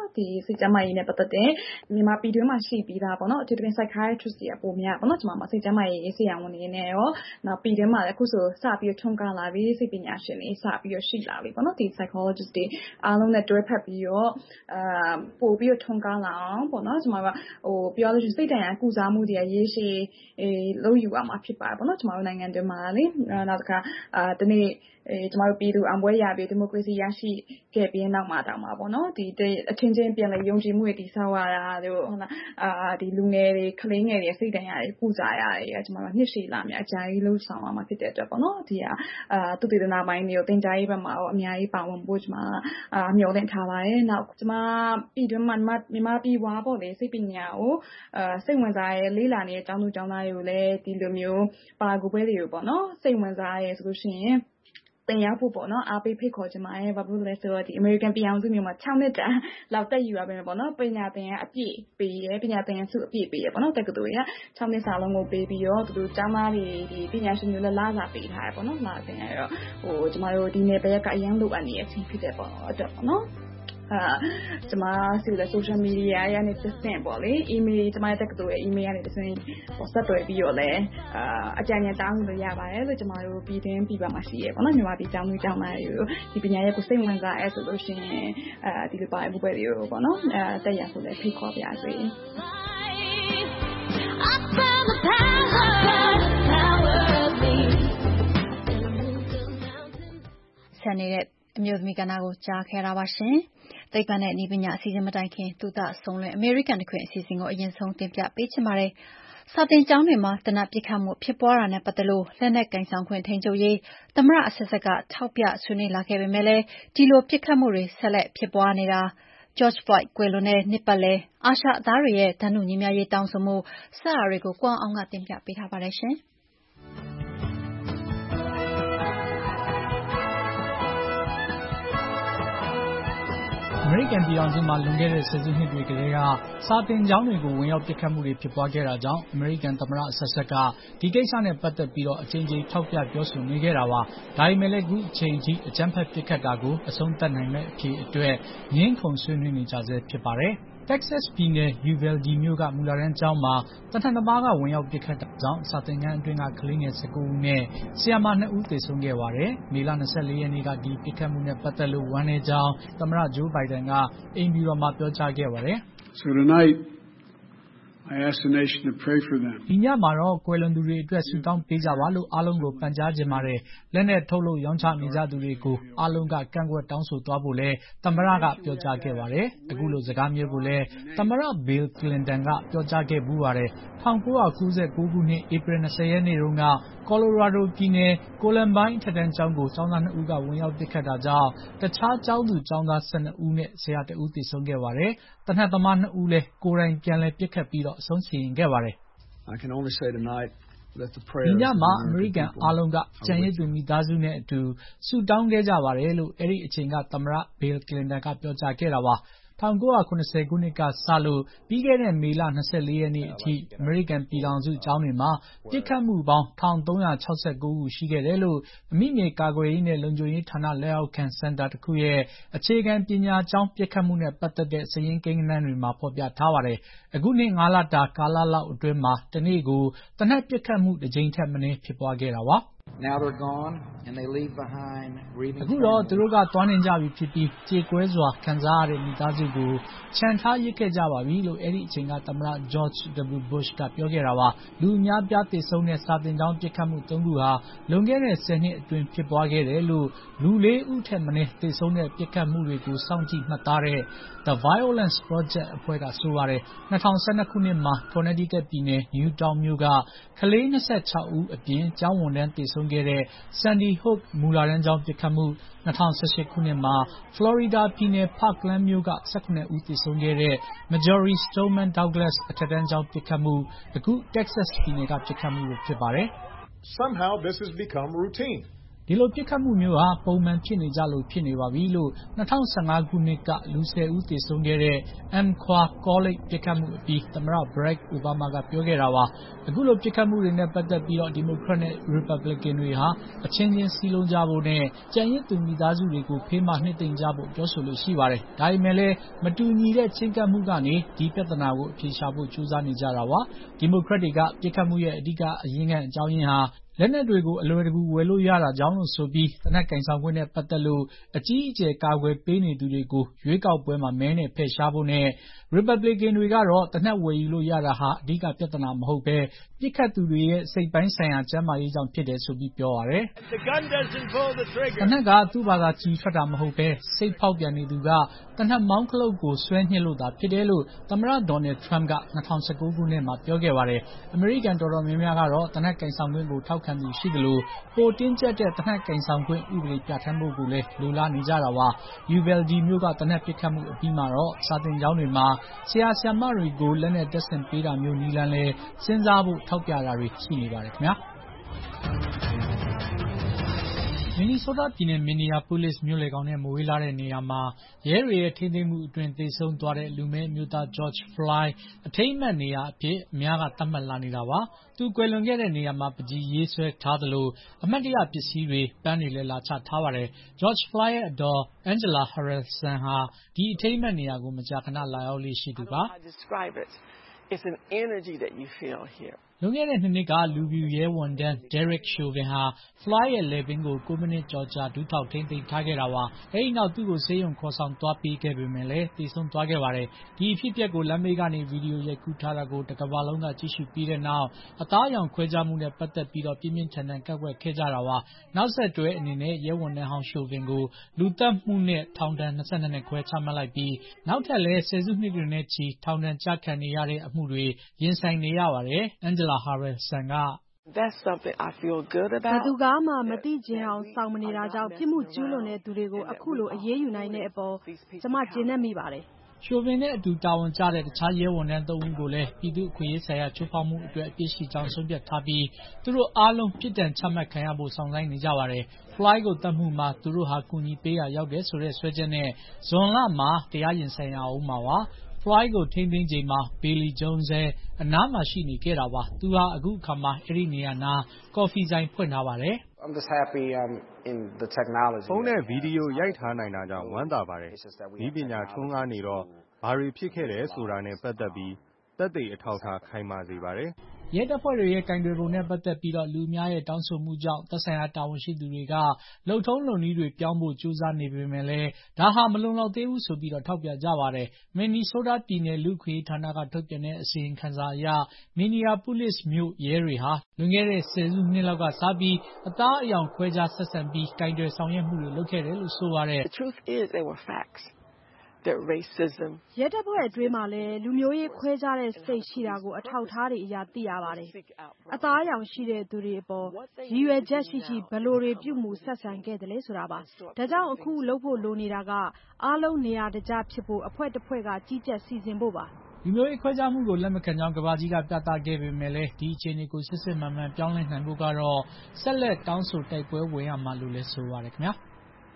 ဒီစိတ်ကျန်းမာရေးနဲ့ပတ်သက်တဲ့မြန်မာပြည်တွင်းမှာရှိပြီးသားပေါ့နော်အထူးသဖြင့် psychiatrist တွေကပုံများပေါ့နော်ကျွန်မမှာစိတ်ကျန်းမာရေးဆရာဝန်တွေနဲ့ရောနောက်ပြည်တွင်းမှာလည်းအခုဆိုစပြီးထွန်းကားလာပြီးစိတ်ပညာရှင်တွေစပြီးရှိလာပြီပေါ့နော်ဒီ psychologist တွေအားလုံးနဲ့တွဲဖက်ပြီးတော့အာပို့ပြီးထွန်းကားလာအောင်ပေါ့နော်ကျွန်မကဟိုပြောလို့ရှိရင်စိတ်တန်ရာကုစားမှုတွေရေးရှည်အေးလုံးယူရမှာဖြစ်ပါတယ်ပေါ့နော်ကျွန်တော်တို့နိုင်ငံတွင်းမှာလေနောက်တစ်ခါအာဒီနေ့အဲကျွန်တော်တို့ပြည်သူအံပွဲရပြီးဒီမိုကရေစီရရှိခဲ့ပြီးနောက်မှာတောင်မှာပေါ့နော်ဒီအချင်းချင်းပြန်လည်ယုံကြည်မှုတွေတည်ဆောက်ရတာတို့ဟုတ်လားအာဒီလူငယ်တွေကလေးငယ်တွေစိတ်တန်ရာတွေကုစားရတယ်ကျွန်တော်တို့နှစ်ရှည်လာမြအကြိုက်လို့ဆောင်ရမှာဖြစ်တဲ့အတွက်ပေါ့နော်ဒီအာသူတည်တနာပိုင်းတွေကိုတင် ကြားရေးဘက်မှာအများကြီးပါဝင်ဖို့ကျွန်မအာမျှော်လင့်ထားပါတယ်နောက်ကျွန်မပြည်တွင်းမှာမြန်မာပြည်ဝါပေါ့လေစိတ်ပညာကိုအာစိတ်ဝင်စားရဲလေးလာနေတဲ့အကြောင်းသူအကြောင်းသားတွေကိုလည်းဒီလိုမျိုးပါကူပွဲတွေကိုပေါ့နော်စိတ်ဝင်စားရဲဆိုလို့ရှိရင်တင်ရောက်ဖို့ပေါ့နော်အားပေးဖိတ်ခေါ်ချင်ပါတယ်ဘာလို့လဲဆိုတော့ဒီ American ပြည်အောင်စုမျိုးမှာ၆နှစ်တာလောက်တက်ယူရပါမယ်ပေါ့နော်ပညာသင်ရအပြည့်ပေးရပညာသင်ရစုအပြည့်ပေးရပေါ့နော်တက္ကသိုလ်ရ၆နှစ်စာလုံးကိုပေးပြီးတော့သူတို့ကျောင်းသားတွေဒီပညာရှင်မျိုးလည်းလာစာပေးထားရပေါ့နော်လာသင်ရတော့ဟိုကျမတို့ဒီနယ်ပယ်ကအရင်လိုအပ်နေတဲ့အချိန်ဖြစ်တဲ့ပေါ့အတွက်ပေါ့နော်အာကျွန်မစီလာ social media ရနေတစ်ဆင့်ပေါ့လေ email ကျွန်မတက်ကတူရဲ့ email ရနေတစ်ဆင့်ပေါ့ဆက်သွယ်ပြီးတော့လဲအာအကြံဉာဏ်တောင်းလို့ရပါတယ်လို့ကျွန်မတို့ပြည်တွင်းပြည်ပမှာရှိရပေါ့နော်မြန်မာပြည်ကျောင်းသူကျောင်းသားတွေဒီပညာရေးကိုစိတ်ဝင်စားအဲဆိုလို့ရှိရင်အာဒီလိုပါအမှုပဲတွေကိုပေါ့နော်အဲတက်ရဆိုလဲဖိတ်ခေါ်ပါရစေဆန်နေတဲ့အမျိုးသမီးကဏ္ဍကိုကြားခဲ့တာပါရှင်။သိပ္ပံနဲ့နည်းပညာအစီအစဉ်မတိုင်ခင်သူသဆုံးလွင်အမေရိကန်တခွင်အစီအစဉ်ကိုအရင်ဆုံးတင်ပြပေးချင်ပါတယ်။စာတင်ကျောင်းတွေမှာတနက်ပစ်ခတ်မှုဖြစ်ပွားတာနဲ့ပတ်သက်လို့လက်နက်ကင်ဆောင်ခွင့်ထိန်းချုပ်ရေးသမရအဆက်ဆက်ကထောက်ပြဆွေးနွေးလာခဲ့ပေမဲ့လည်းဒီလိုပစ်ခတ်မှုတွေဆက်လက်ဖြစ်ပွားနေတာ George Floyd ကွယ်လွန်တဲ့နှစ်ပတ်လည်အာရှသားတွေရဲ့တန်းတူညီမျှရေးတောင်းဆိုမှုစတာတွေကိုကိုအောင်အောင်ကတင်ပြပေးထားပါတယ်ရှင်။အမေရိကန်ပြည်ထောင်စုမှာလွန်ခဲ့တဲ့ဆယ်စုနှစ်တွေကတည်းကစာသင်ကျောင်းတွေကိုဝင်ရောက်ပစ်ခတ်မှုတွေဖြစ်ပွားခဲ့တာကြောင့်အမေရိကန်သမ္မတအဆက်ဆက်ကဒီကိစ္စနဲ့ပတ်သက်ပြီးတော့အချိန်ချင်းထောက်ပြပြောဆိုနေခဲ့တာပါ။ဒါပေမဲ့လည်းအခုအချိန်ကြီးအကြမ်းဖက်ပစ်ခတ်တာကိုအဆုံးသတ်နိုင်မဲ့အဖြစ်အတွက်ငင်းခုန်ဆွေးနွေးနေကြဆဲဖြစ်ပါတယ်။ Texas ပြည်နယ် Uvalde မြို့ကမူလတန်းကျောင်းမှာတနင်္လာနေ့ကဝင်ရောက်ပစ်ခတ်တာကြောင့်စာသင်ခန်းအတွင်းကကလေးငယ်၁၉ဦးနဲ့ဆရာမနှစ်ဦးသေဆုံးခဲ့ပါတယ်။မေလ၂၄ရက်နေ့ကဒီပစ်ခတ်မှုနဲ့ပတ်သက်လို့ဝမ်းနည်းကြောင်းသမ္မတ Joe Biden ကအိမ်ဖြူတော်မှာပြောကြားခဲ့ပါတယ်။ So tonight I ask the nation to pray for them. ဒီညမှာတော့ကွယ်လွန်သူတွေအတွက်ဆုတောင်းပေးကြပါလို့အားလုံးကိုပန်ကြားခြင်းပါတယ်။လက်နဲ့ထုတ်လို့ရောင်းချနေကြသူတွေကိုအားလုံးကကန့်ကွက်တောင်းဆိုသွားဖို့လဲသမ္မတကပြောကြားခဲ့ပါတယ်။အခုလိုစကားမျိုးကိုလဲသမ္မတ Bill Clinton ကပြောကြားခဲ့ဘူးပါတယ်။၁၉၉၉ခုနှစ်ဧပြီ၂၀ရက်နေ့တုန်းက Colorado ပြည်နယ် Columbine အထက်တန်းကျောင်းကိုကျောင်းသားနှစ်ဦးကဝင်ရောက်ပစ်ခတ်တာကြောင့်တခြားကျောင်းသူကျောင်းသား၁၂ဦးနဲ့ဆရာတဦးသေဆုံးခဲ့ပါတယ်။သေနတ်သမားနှစ်ဦးလဲကိုယ်တိုင်ပြန်လည်ပစ်ခတ်ပြီးတော့အဆုံးစီရင်ခဲ့ပါတယ်။ I can only say tonight that the prayer ဒီညမှာအမေရိကန်အားလုံးကကျန်ရစ်သူမိသားစုနဲ့အတူဆုတောင်းခဲ့ကြပါတယ်လို့အဲ့ဒီအချိန်ကသမ္မတ Bill Clinton ကပြောကြားခဲ့တာပါ။၁၉၇၀ခုနှစ်ကစလို့ပြီးခဲ့တဲ့မေလ၂၄ရက်နေ့အထိအမေရိကန်ပြည်ထောင်စုကျောင်းတွေမှာပစ်ခတ်မှုပေါင်း၁၃၆၉ခုရှိခဲ့တယ်လို့အမိမြေကာကွယ်ရေးနဲ့လုံခြုံရေးဌာနလက်အောက်ခံစင်တာတစ်ခုရဲ့အခြေခံပညာကျောင်းပစ်ခတ်မှုနဲ့ပတ်သက်တဲ့စာရင်းကိန်းဂဏန်းတွေမှာဖော်ပြထားပါတယ်။အခုနှစ်၅လတာကာလလောက်အတွင်းမှာတနေ့ကိုတနက်ပစ်ခတ်မှုတစ်ကြိမ်ထက်မနည်းဖြစ်ပွားခဲ့တာပါ။ Now they're gone and they leave behind grieving အခုတော့သူတို့ကသွားနေကြပြီဖြစ်ပြီးကြေကွဲစွာခံစားရတဲ့မိသားစုကိုခြံထားရစ်ခဲ့ကြပါပြီလို့အဲ့ဒီအချိန်ကသမ္မတ George W Bush ကပြောခဲ့တာပါလူအများပြားသေဆုံးတဲ့စာတင်ကျောင်းပစ်ခတ်မှု၃ခုဟာလွန်ခဲ့တဲ့ဆယ်နှစ်အတွင်းဖြစ်ပွားခဲ့တယ်လို့လူလေးဦးထက်မနည်းသေဆုံးတဲ့ပစ်ခတ်မှုတွေကိုစောင့်ကြည့်မှတ်သားတဲ့ The Violence Project အဖွဲ့ကဆိုပါတယ်၂၀၁၂ခုနှစ်မှာ Connecticut ပြည်နယ် Newtown မြို့ကကလေး၂၆ဦးအပြင်ကျောင်းဝန်ထမ်းသေဆုံးခဲ့တဲ့ Sandy Hook မူလတန်းကျောင်းပစ်ခတ်မှု၂၀၁၈ခုနှစ်မှာ Florida ပြည်နယ် Parkland မြို့က၁၇ဦးသေဆုံးခဲ့တဲ့ Marjory Stoneman Douglas အထက်တန်းကျောင်းပစ်ခတ်မှုအခု Texas ပြည်နယ်ကပစ်ခတ်မှုဖြစ်ပါတယ်။ Somehow this has become routine. ဒဒီလိုပစ်ခတ်မှုမျိုးဟာပုံမှန်ဖြစ်နေကြလို့ဖြစ်နေပါပြီလို့၂၀၁၅ခုနှစ်ကလူဆယ်ဦးသေဆုံးခဲ့တဲ့ Umpqua College ပစ်ခတ်မှုအပြီးသမ္မတ Barack Obama ကပြောခဲ့တာပါအခုလိုပစ်ခတ်မှုတွေနဲ့ပတ်သက်ပြီးတော့ဒီမိုကရက်နဲ့ Republican တွေဟာအချင်းချင်းစီးလုံးကြဖို့နဲ့ကြံရစ်သူမိသားစုတွေကိုဖေးမနှစ်သိမ့်ကြဖို့ပြောဆိုလို့ရှိပါတယ်ဒါပေမဲ့လည်းမတူညီတဲ့ချင်းကပ်မှုကနေဒီပြဿနာကိုအဖြေရှာဖို့ကြိုးစားနေကြတာပါဒီမိုကရက်တွေကပစ်ခတ်မှုရဲ့အဓိကအရင်းခံအကြောင်းရင်းဟာလက်နက်တွေကိုအလွယ်တကူဝယ်လို့ရတာကြောင့်လို့ဆိုပြီးတနက်ကင်ဆောင်ခွင့်နဲ့ပတ်သက်လို့အကြီးအကျယ်ကာကွယ်ပေးနေသူတွေကိုရွေးကောက်ပွဲမှာမဲနဲ့ဖယ်ရှားဖို့နဲ့ Republican တွေကတော့တနက်ဝယ်ယူလို့ရတာဟာအဓိကပြဿနာမဟုတ်ပဲပြစ်ခတ်သူတွေရဲ့စိတ်ပိုင်းဆိုင်ရာကျန်းမာရေးကြောင့်ဖြစ်တယ်ဆိုပြီးပြောရတယ်တနက်ကသူ့ဘာသာကြီးထွက်တာမဟုတ်ပဲစိတ်ဖောက်ပြန်နေသူကတနက်မောင်းခလုတ်ကိုဆွဲညှစ်လို့သာဖြစ်တယ်လို့သမ္မတ Donald Trump က၂၀၁၉ခုနှစ်မှာပြောခဲ့ပါတယ်အမေရိကန်တော်တော်များများကတော့တနက်ကင်ဆောင်ခွင့်ကိုထောက်ခံသူရှိသလိုပိုတင်းကျပ်တဲ့တနက်ကင်ဆောင်ခွင့်ဥပဒေပြဋ္ဌာန်းဖို့ကိုလည်းလိုလားနေကြတာပါ Uvalde မြို့ကတနက်ပစ်ခတ်မှုအပြီးမှာတော့စာသင်ကျောင်းတွေမှာဆရာဆရာမတွေကိုလက်နဲ့တပ်ဆင်ပေးတာမျိုးနီလန်းလဲစဉ်းစားဖို့ထောက်ပြတာတွေရှိနေပါတယ်ခင်ဗျာမင်နီဆိုးတားပြည်နယ်မင်နီယာပိုလစ်မြို့လေကောင်နဲ့မဝေးလာတဲ့နေရာမှာရဲတွေရဲ့ထိန်းသိမ်းမှုအတွင်းသေဆုံးသွားတဲ့လူမဲမျိုးသား George Floyd အထိမ်းအမှတ်နေရာအဖြစ်အများကသတ်မှတ်လာနေတာပါသူကွယ်လွန်ခဲ့တဲ့နေရာမှာပကြီးရေးဆွဲထားသလိုအမှတ်တရပစ္စည်းတွေပန်းတွေလည်းလာချထားပါတယ် George Floyd ရဲ့အဒေါ် Angela Harrelson ဟာဒီအထိမ်းအမှတ်နေရာကိုမကြာခဏလာရောက်လေ့ရှိသူပါ It's an energy that you feel here. လွန်ခဲ့တဲ့နှစ်နှစ်ကလူပြူရဲဝန်တန်း Derek Chauvin ဟာ Floyd ရဲ့လည်ပင်းကို၉မိနစ်ကျော်ကြာဒူးထောက်ထိန်းသိမ်းထားခဲ့တာပါ။အဲဒီနောက်သူ့ကိုဆေးရုံခေါ်ဆောင်သွားပေးခဲ့ပေမဲ့လည်းသေဆုံးသွားခဲ့ပါတယ်။ဒီအဖြစ်အပျက်ကိုလမ်းဘေးကနေဗီဒီယိုရိုက်ကူးထားတာကိုတကမ္ဘာလုံးကကြည့်ရှုပြီးတဲ့နောက်အသားအရောင်ခွဲခြားမှုနဲ့ပတ်သက်ပြီးတော့ပြင်းပြင်းထန်ထန်ကန့်ကွက်ခဲ့ကြတာပါ။နောက်ဆက်တွဲအနေနဲ့ရဲဝန်တန်းဟောင်း Chauvin ကိုလူသတ်မှုနဲ့ထောင်ဒဏ်၂၂နှစ်ခွဲချမှတ်လိုက်ပြီးနောက်ထပ်လည်းဆယ်စုနှစ်တွေနဲ့ချီထောင်ဒဏ်ကျခံနေရတဲ့အမှုတွေရင်ဆိုင်နေရပါတယ်။ Angela Harrelson က That's something I feel good about. ဘယ်သူကမှမသိချင်အောင်စောင့်မနေတာကြောင့်ပြစ်မှုကျူးလွန်တဲ့သူတွေကိုအခုလိုအရေးယူနိုင်တဲ့အပေါ်ကျွန်မကျေနပ်မိပါတယ်။ Chauvin နဲ့အတူတာဝန်ကျတဲ့တခြားရဲဝန်ထမ်းသုံးဦးကိုလည်းပြည်သူ့အခွင့်အရေးဆိုင်ရာချိုးဖောက်မှုအတွက်အပြစ်ရှိကြောင်းဆုံးဖြတ်ထားပြီးသူတို့အားလုံးပြစ်ဒဏ်ချမှတ်ခံရဖို့စောင့်ဆိုင်းနေကြပါတယ်။ Floyd ကိုတတ်မှုမှာသူတို့ဟာကူညီပေးရာရောက်တယ်ဆိုတဲ့ဆွဲချက်နဲ့ဇွန်လမှာတရားရင်ဆိုင်ရအောင်မှာပါ။ Floyd ကိုထိန်းသိမ်းချိန်မှာ Bailey Jones လည်းအနားမှာရှိနေခဲ့တာပါ။သူဟာအခုအခါမှာအဲဒီနေရာနားကော်ဖီဆိုင်ဖွင့်ထားပါတယ်။ I'm just happy um in the technology. ဖုန်းနဲ့ဗီဒီယိုရိုက်ထားနိုင်တာကြောင့်ဝမ်းသာပါတယ်။ဒီပညာထွန်းကားနေတော့ဘာတွေဖြစ်ခဲ့တယ်ဆိုတာနဲ့ပတ်သက်ပြီးသက်သေအထောက်အထားခိုင်မာစေပါတယ်။ရဲတပ်ဖွဲ့တွေရဲ့ကင်တွယ်ပုံနဲ့ပတ်သက်ပြီးတော့လူအများရဲ့တောင်းဆိုမှုကြောင့်သက်ဆိုင်ရာတာဝန်ရှိသူတွေကလှုပ်ထုံးလုပ်နည်းတွေပြောင်းဖို့ကြိုးစားနေပေမဲ့လည်းဒါဟာမလုံလောက်သေးဘူးဆိုပြီးတော့ထောက်ပြကြပါတယ်။မင်နီဆိုးတားပြည်နယ်လူ့အခွင့်အရေးဌာနကထုတ်ပြန်တဲ့အစီရင်ခံစာအရမင်နီယာပိုလစ်မြို့ရဲတွေဟာလွန်ခဲ့တဲ့ဆယ်စုနှစ်လောက်ကစပြီးအသားအရောင်ခွဲခြားဆက်ဆံပြီးကင်တွယ်ဆောင်ရွက်မှုတွေလုပ်ခဲ့တယ်လို့ဆိုပါတယ်။ The truth is they were facts. That racism ရဲတပ်ဖွဲ့အတွင်းမှာလည်းလူမျိုးရေးခွဲခြားတဲ့စိတ်ရှိတာကိုအထောက်အထားတွေအရသိရပါတယ်။အသားအရောင်ရှိတဲ့သူတွေအပေါ်ရည်ရွယ်ချက်ရှိရှိဘယ်လိုတွေပြုမှုဆက်ဆံခဲ့တယ်လဲဆိုတာပါ။ဒါကြောင့်အခုလုပ်ဖို့လိုနေတာကအားလုံးနေရာတကျဖြစ်ဖို့အဖွဲ့တစ်ဖွဲ့ကကြီးကြပ်စီစဉ်ဖို့ပါ။လူမျိုးရေးခွဲခြားမှုကိုလက်မခံကြောင်းကမ္ဘာကြီးကပြသခဲ့ပေမဲ့လည်းဒီအခြေအနေကိုစစ်စစ်မှန်မှန်ပြောင်းလဲနိုင်ဖို့ကတော့ဆက်လက်တောင်းဆိုတိုက်ပွဲဝင်ရမှာလို့လည်းဆိုပါတယ်ခင်ဗျာ။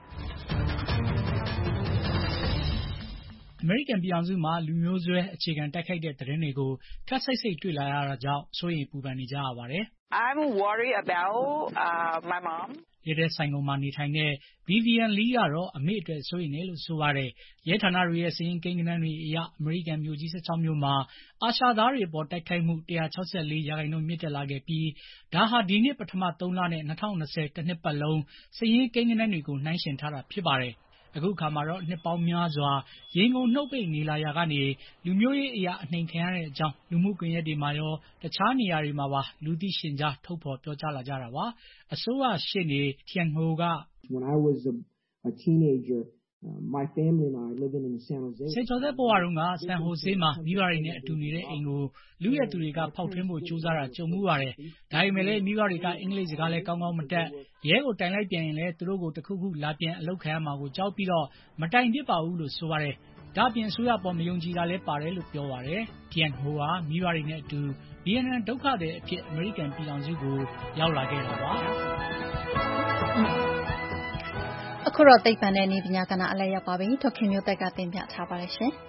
အမေရိကန်ပြည်ထောင်စုမှာလူမျိုးစွဲအခြေခံတိုက်ခိုက်တဲ့သတင်းတွေကိုခပ်စိတ်စိတ်တွေ့လာရတာကြောင့်စိုးရိမ်ပူပန်နေကြရပါတယ်။ I'm worried about uh my mom. ရဲတဲ့ဆိုင်ကုန်မှာနေထိုင်တဲ့ Vivian Lee ကတော့အမေအတွက်စိုးရိမ်နေလို့ဆိုပါတယ်။ရဲဌာနတွေရဲ့စည်ရင်ကိန်းဂဏန်းတွေအရအမေရိကန်မြို့ကြီး၁၆မြို့မှာအာရှသားတွေပေါ်တိုက်ခိုက်မှု၁၆၄ရာခိုင်နှုန်းမြင့်တက်လာခဲ့ပြီးဒါဟာဒီနှစ်ပထမသုံးလနဲ့၂၀၂၀တနှစ်ပတ်လုံးစည်ရင်ကိန်းဂဏန်းတွေကိုနှိုင်းယှဉ်ထားတာဖြစ်ပါတယ်။အခုအခါမှာတော့နှစ်ပေါင်းများစွာရေငုံနှုတ်ပိတ်နေလာရာကနေလူမျိုးရေးအရာအနှိမ်ခံရတဲ့အကြောင်းလူမှုကွန်ရက်တွေမှာရောတခြားနေရာတွေမှာပါလူသိရှင်ကြားထုတ်ဖော်ပြောကြားလာကြတာပါအစိုးရရှေ့နေ Tian Ho က When I was a, a teenager uh, my family and I living in San Jose ဆယ်ကျော်သက်ဘဝတုန်းကဆန်ဟိုဆေးမှာမိဘတွေနဲ့အတူနေတဲ့အိမ်ကိုလူရဲသူတွေကဖောက်ထွင်းဖို့ကြိုးစားတာကြုံမှုပါတယ်ဒါပေမဲ့လည်းမိဘတွေကအင်္ဂလိပ်စကားလည်းကောင်းကောင်းမတတ်ရဲကိုတိုင်လိုက်ပြန်ရင်လည်းသူတို့ကိုတခုခုလာပြန်အလုပ်ခံရမှာကိုကြောက်ပြီးတော့မတိုင်ဖြစ်ပါဘူးလို့ဆိုပါတယ်ဒါပြင်အစိုးရပေါ်မယုံကြည်တာလည်းပါတယ်လို့ပြောပါတယ်။ Tian Ho ဟာမိဘတွေနဲ့အတူဗီယက်နမ်ဒုက္ခသည်အဖြစ်အမေရိကန်ပြည်ထောင်စုကိုရောက်လာခဲ့တာပါ။အခုတော့သိပ္ပံနဲ့နည်းပညာကဏ္ဍအလဲရောက်ပါပြီ။ဒေါက်ခင်မျိုးသက်ကတင်ပြထားပါတယ်ရှင်။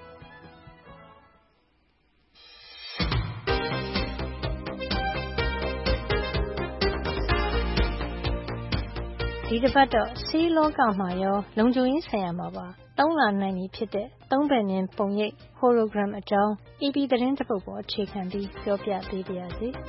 ဒီတစ်ပတ်တော့ဆေးလောကမှာရောလုံခြုံရေးဆိုင်ရာမှာပါသုံးလာနိုင်ပြီဖြစ်တဲ့သုံးဘက်မြင်ပုံရိပ် hologram အကြောင်း A P သတင်းတစ်ပုဒ်ပေါ်အခြေခံပြီးပြောပြပေးပါရစေ။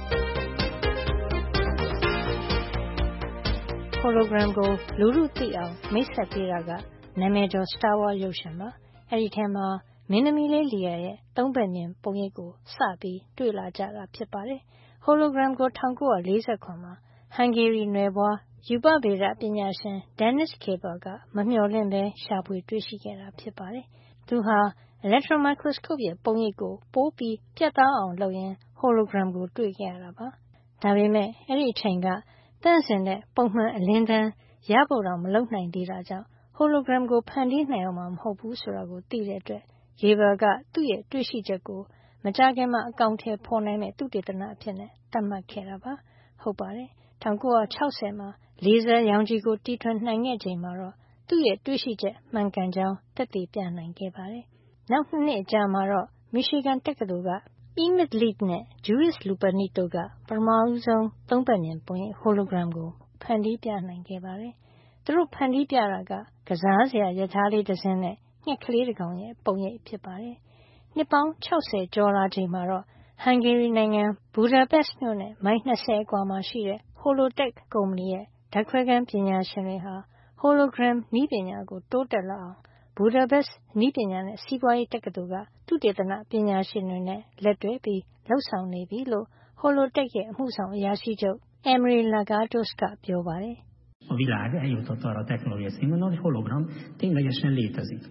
hologram ကိုလူထုသိအောင်မိတ်ဆက်ပေးတာကနာမည်ကျော် Star Wars ရုပ်ရှင်ပါ။အဲဒီထဲမှာမင်းသမီးလေးလီယာရဲ့သုံးဘက်မြင်ပုံရိပ်ကိုစပြီးတွေ့လာကြတာဖြစ်ပါတယ်။ hologram ကို၁၉၄၇မှာဟန်ဂေရီနွယ်ဖွားရူပဗေဒပညာရှင် Dennis Kibel ကမမျှော်လင့်ပဲရှာဖွေတွေ့ရှိခဲ့တာဖြစ်ပါတယ်။သူဟာ electron microscope ရဲ့ပုံရိပ်ကိုပိုပြီးပြတ်သားအောင်လုပ်ရင်း hologram ကိုတွေ့ခဲ့ရတာပါ။ဒါပေမဲ့အဲဒီအချိန်ကသန့်စင်တဲ့ပုံမှန်အလင်းတန်းရဖို့တောင်မလုပ်နိုင်သေးတာကြောင့် hologram ကိုဖန်တီးနိုင်အောင်မှာမဟုတ်ဘူးဆိုတာကိုသိတဲ့အတွက် Kibel ကသူ့ရဲ့တွေ့ရှိချက်ကိုမကြာခင်မှာအကောင်ထည်ဖော်နိုင်မယ့်သုတေသနအဖြစ်နဲ့သတ်မှတ်ခဲ့တာပါ။ဟုတ်ပါတယ်။၁၉၆၀မှာလေဆာရောင်ခြည်ကိုတီထွင်နိုင်ခဲ့ချိန်မှာတော့သူ့ရဲ့တွေ့ရှိချက်မှန်ကန်ကြောင်းသက်သေပြနိုင်ခဲ့ပါတယ်။နောက်နှစ်နှစ်အကြာမှာတော့မီရှီဂန်တက္ကသိုလ်က Emit Licht နဲ့ Juris Lupanis တို့ကပထမဆုံးသုံးဘက်မြင်ပုံရိပ် hologram ကိုဖန်တီးပြနိုင်ခဲ့ပါတယ်။သူတို့ဖန်တီးပြတာကကစားစရာရထားလေးတစ်စင်းနဲ့ငှက်ကလေးတစ်ကောင်ရဲ့ပုံရိပ်ဖြစ်ပါတယ်။နှစ်ပေါင်း၆၀ကျော်လာချိန်မှာတော့ဟန်ဂေရီနိုင်ငံဘူဒါပက်စ်မြို့နဲ့မိုင်၂၀အကွာမှာရှိတဲ့ Holotech ကုမ္ပဏီရဲ့ဓာတ်ခွဲခန်းပညာရှင်တွေဟာ hologram နည်းပညာကိုတိုးတက်လာအောင်ဘူဒါပက်စ်နည်းပညာနဲ့စီးပွားရေးတက္ကသိုလ်ကသုတေသနပညာရှင်တွေနဲ့လက်တွဲပြီးလုပ်ဆောင်နေပြီလို့ Holotech ရဲ့အမှုဆောင်အရာရှိချုပ် Emery Lagatos ကပြောပါတယ်။ A világ eljutott arra a technológiai színvonalra, hogy hologram ténylegesen létezik.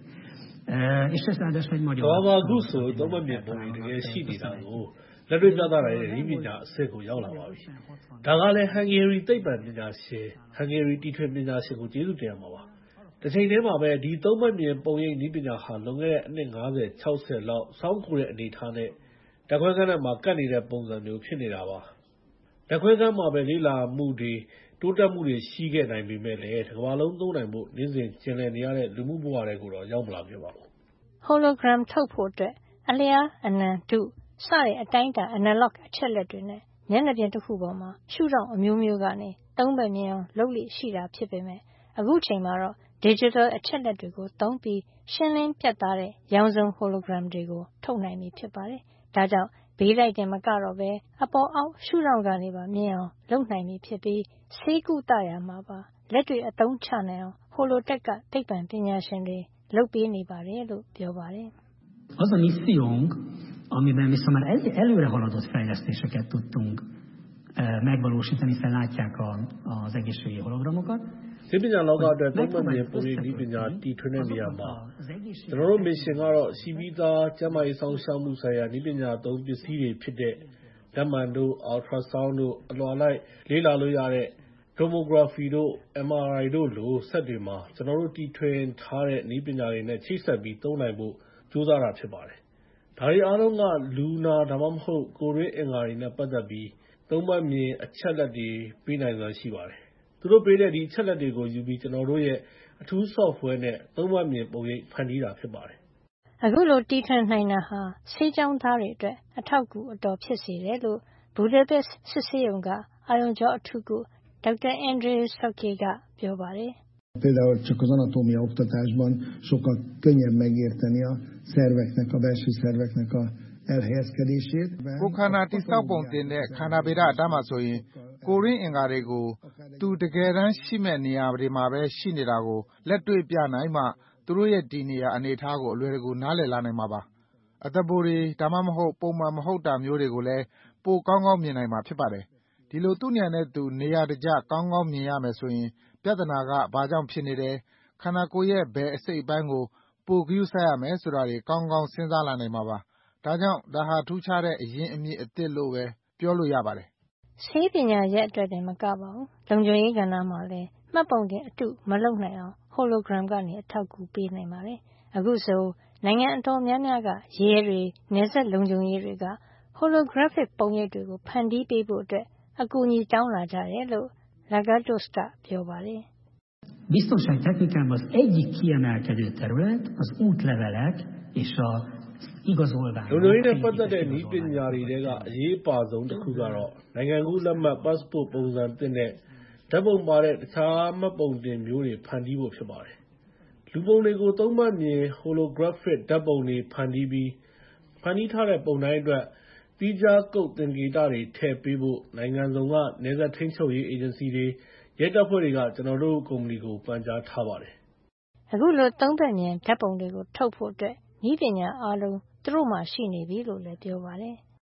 És ez ráadásul egy magyar... ဘာမှအခုဆိုသုံးဘက်မြင်ပုံရိပ်တကယ်ရှိနေတာကိုလက်တွေ့ပြသနိုင်တဲ့နည်းပညာအဆင့်ကိုရောက်လာပါပြီ။ဒါကလည်းဟန်ဂေရီသိပ္ပံပညာရှင်ဟန်ဂေရီတီထွင်ပညာရှင်ကိုကျေးဇူးတင်ရမှာပါ။တစ်ချိန်တည်းမှာပဲဒီသုံးဘက်မြင်ပုံရိပ်နည်းပညာဟာလွန်ခဲ့တဲ့အနှစ်၅၀ ၆၀လောက်စောင်းခိုတဲ့အနေအထားနဲ့ဓာတ်ခွဲခန်းထဲမှာကပ်နေတဲ့ပုံစံမျိုးဖြစ်နေတာပါ။ဓာတ်ခွဲခန်းမှာပဲလေ့လာမှုတွေတိုးတက်မှုတွေရှိခဲ့နိုင်ပေမဲ့လည်းတစ်ကမ္ဘာလုံးသုံးနိုင်ဖို့နေ့စဉ်ကျင်လည်နေရတဲ့လူမှုဘဝတွေကိုတော့ရောက်မလာခဲ့ပါဘူး။ hologram ထုတ်ဖို့အတွက်အလျားအနံတုစတဲ့အတိုင်းအတာ analog အချက်လက်တွေနဲ့မျက်နှာပြင်တစ်ခုပေါ်မှာရှုထောင့်အမျိုးမျိုးကနေသုံးဘက်မြင်အောင်လုပ်လိရှိတာဖြစ်ပေမဲ့အခုချိန်မှာတော့ digital အချက်လက်တွေကိုသုံးပြီးရှင်းလင်းပြတ်သားတဲ့ရောင်စုံ hologram တွေကိုထုတ်နိုင်ပြီဖြစ်ပါတယ်။ဒါကြောင့်ဘေးလိုက်တင်မကတော့ပဲအပေါ်အောက်ရှုထောင့်ကနေပါမြင်အောင်လုပ်နိုင်ပြီဖြစ်ပြီးဆေးကုသရာမှာပါလက်တွေ့အသုံးချနိုင်အောင် Holotech ကသိပ္ပံပညာရှင်တွေလုပ်ပေးနေပါတယ်လို့ပြောပါတယ်။ Az a missziónk, amiben viszont már előre haladott fejlesztéseket tudtunk megvalósítani, hiszen látják az egészségügyi hologramokat. ဒီပညာလောကအတွက်သုံးဘက်မြင်ပုံရိပ်နည်းပညာတီထွင်တဲ့နေရာမှာကျွန်တော်တို့မစ်ရှင်ကတော့ရှိပြီးသားကျန်းမာရေးဆောင်ရှောက်မှုဆိုင်ရာနည်းပညာသုံးပစ္စည်းတွေဖြစ်တဲ့ဓာတ်မှန်တို့ ultrasound တို့အလွှာလိုက်လေ့လာလို့ရတဲ့ tomography တို့ M R I တို့လိုစက်တွေမှာကျွန်တော်တို့တီထွင်ထားတဲ့နည်းပညာတွေနဲ့ချိတ်ဆက်ပြီးသုံးနိုင်ဖို့ကြိုးစားတာဖြစ်ပါတယ်။ဒါတွေအားလုံးကလူနာဒါမှမဟုတ်ကိုယ်တွင်းအင်္ဂါတွေနဲ့ပတ်သက်ပြီးသုံးဘက်မြင်အချက်လက်တွေပေးနိုင်စွမ်းရှိပါတယ်။သူတို့ပေးတဲ့ဒီအချက်လက်တွေကိုယူပြီးကျွန်တော်တို့ရဲ့အထူး software နဲ့သုံးဘက်မြင်ပုံရိပ်ဖန်တီးတာဖြစ်ပါတယ်။အခုလိုတီထွင်နိုင်တာဟာဆေးကျောင်းသားတွေအတွက်အထောက်အကူအတော်ဖြစ်စေတယ်လို့ဘူဒါပက်စ်စစ်ဆေးရုံကအာရုံကြောအထူးကုဒေါက်တာ Andrei Szöke ကပြောပါတယ်။ Például csak az anatómia oktatásban sokkal könnyebb megérteni a szerveknek, a belső szerveknek a elhelyezkedését. ကိုယ်ခန္ဓာတိဆောက်ပုံတင်တဲ့ခန္ဓာဗေဒအတတ်မှာဆိုရင်ကိုယ်ရင်းအင်္ဂါတွေကိုသူတကယ်တမ်းရှိမဲ့နေရာတွေမှာပဲရှိနေတာကိုလက်တွေ့ပြနိုင်မှသူတို့ရဲ့ဒီနေရာအနေအထားကိုအလွယ်တကူနားလည်လာနိုင်မှာပါ။အသက်ပိုးတွေဒါမှမဟုတ်ပုံမှန်မဟုတ်တာမျိုးတွေကိုလည်းပိုကောင်းကောင်းမြင်နိုင်မှာဖြစ်ပါတယ်။ဒီလိုသူ့ဉာဏ်နဲ့သူနေရာတကျကောင်းကောင်းမြင်ရမယ်ဆိုရင်ပြဿနာကဘာကြောင့်ဖြစ်နေတယ်ခန္ဓာကိုယ်ရဲ့ဘယ်အစိတ်အပိုင်းကိုပိုဂရုစိုက်ရမယ်ဆိုတာတွေကောင်းကောင်းစဉ်းစားလာနိုင်မှာပါ။ဒါကြောင့်ဒါဟာထူးခြားတဲ့အရင်းအမြစ်အသစ်လို့ပဲပြောလို့ရပါတယ်။ဆေးပညာရဲ့အတွက်တည်းမကပါဘူး။လုံခြုံရေးကဏ္ဍမှာလည်းမှတ်ပုံတင်အတုမလုပ်နိုင်အောင် hologram ကနေအထောက်အကူပေးနိုင်ပါတယ်။အခုဆိုနိုင်ငံအတော်များများကရဲတွေနယ်စပ်လုံခြုံရေးတွေက holographic ပုံရိပ်တွေကိုဖန်တီးပေးဖို့အတွက်အကူအညီတောင်းလာကြတယ်လို့ Lagatos ကပြောပါတယ် Biztonságtechnikában az egyik kiemelkedő terület az útlevelek és a igazolványok. လုံခြုံရေးနဲ့ပတ်သက်တဲ့နည်းပညာတွေထဲကအရေးပါဆုံးတစ်ခုကတော့နိုင်ငံကူးလက်မှတ် passport ပုံစံသစ်နဲ့ဓာတ်ပုံပါတဲ့တခြားမှတ်ပုံတင်မျိုးတွေဖန်တီးဖို့ဖြစ်ပါတယ်။လူပုံတွေကိုသုံးမှတ်မြင် holographic ဓာတ်ပုံတွေဖန်တီးပြီးဖန်တီးထားတဲ့ပုံတိုင်းအတွက်သီးခြားကုတ်သင်္ကေတတွေထည့်ပေးဖို့နိုင်ငံစုံကနယ်စပ်ထိန်းချုပ်ရေးအေဂျင်စီတွေရဲတပ်ဖွဲ့တွေကကျွန်တော်တို့ကုမ္ပဏီကိုပန်ကြားထားပါတယ်။အခုလိုသုံးဘက်မြင်ဓာတ်ပုံတွေကိုထုတ်ဖို့အတွက်နည်းပညာအားလုံးသူတို့မှရှိနေပြီလို့လည်းပြောပါတယ်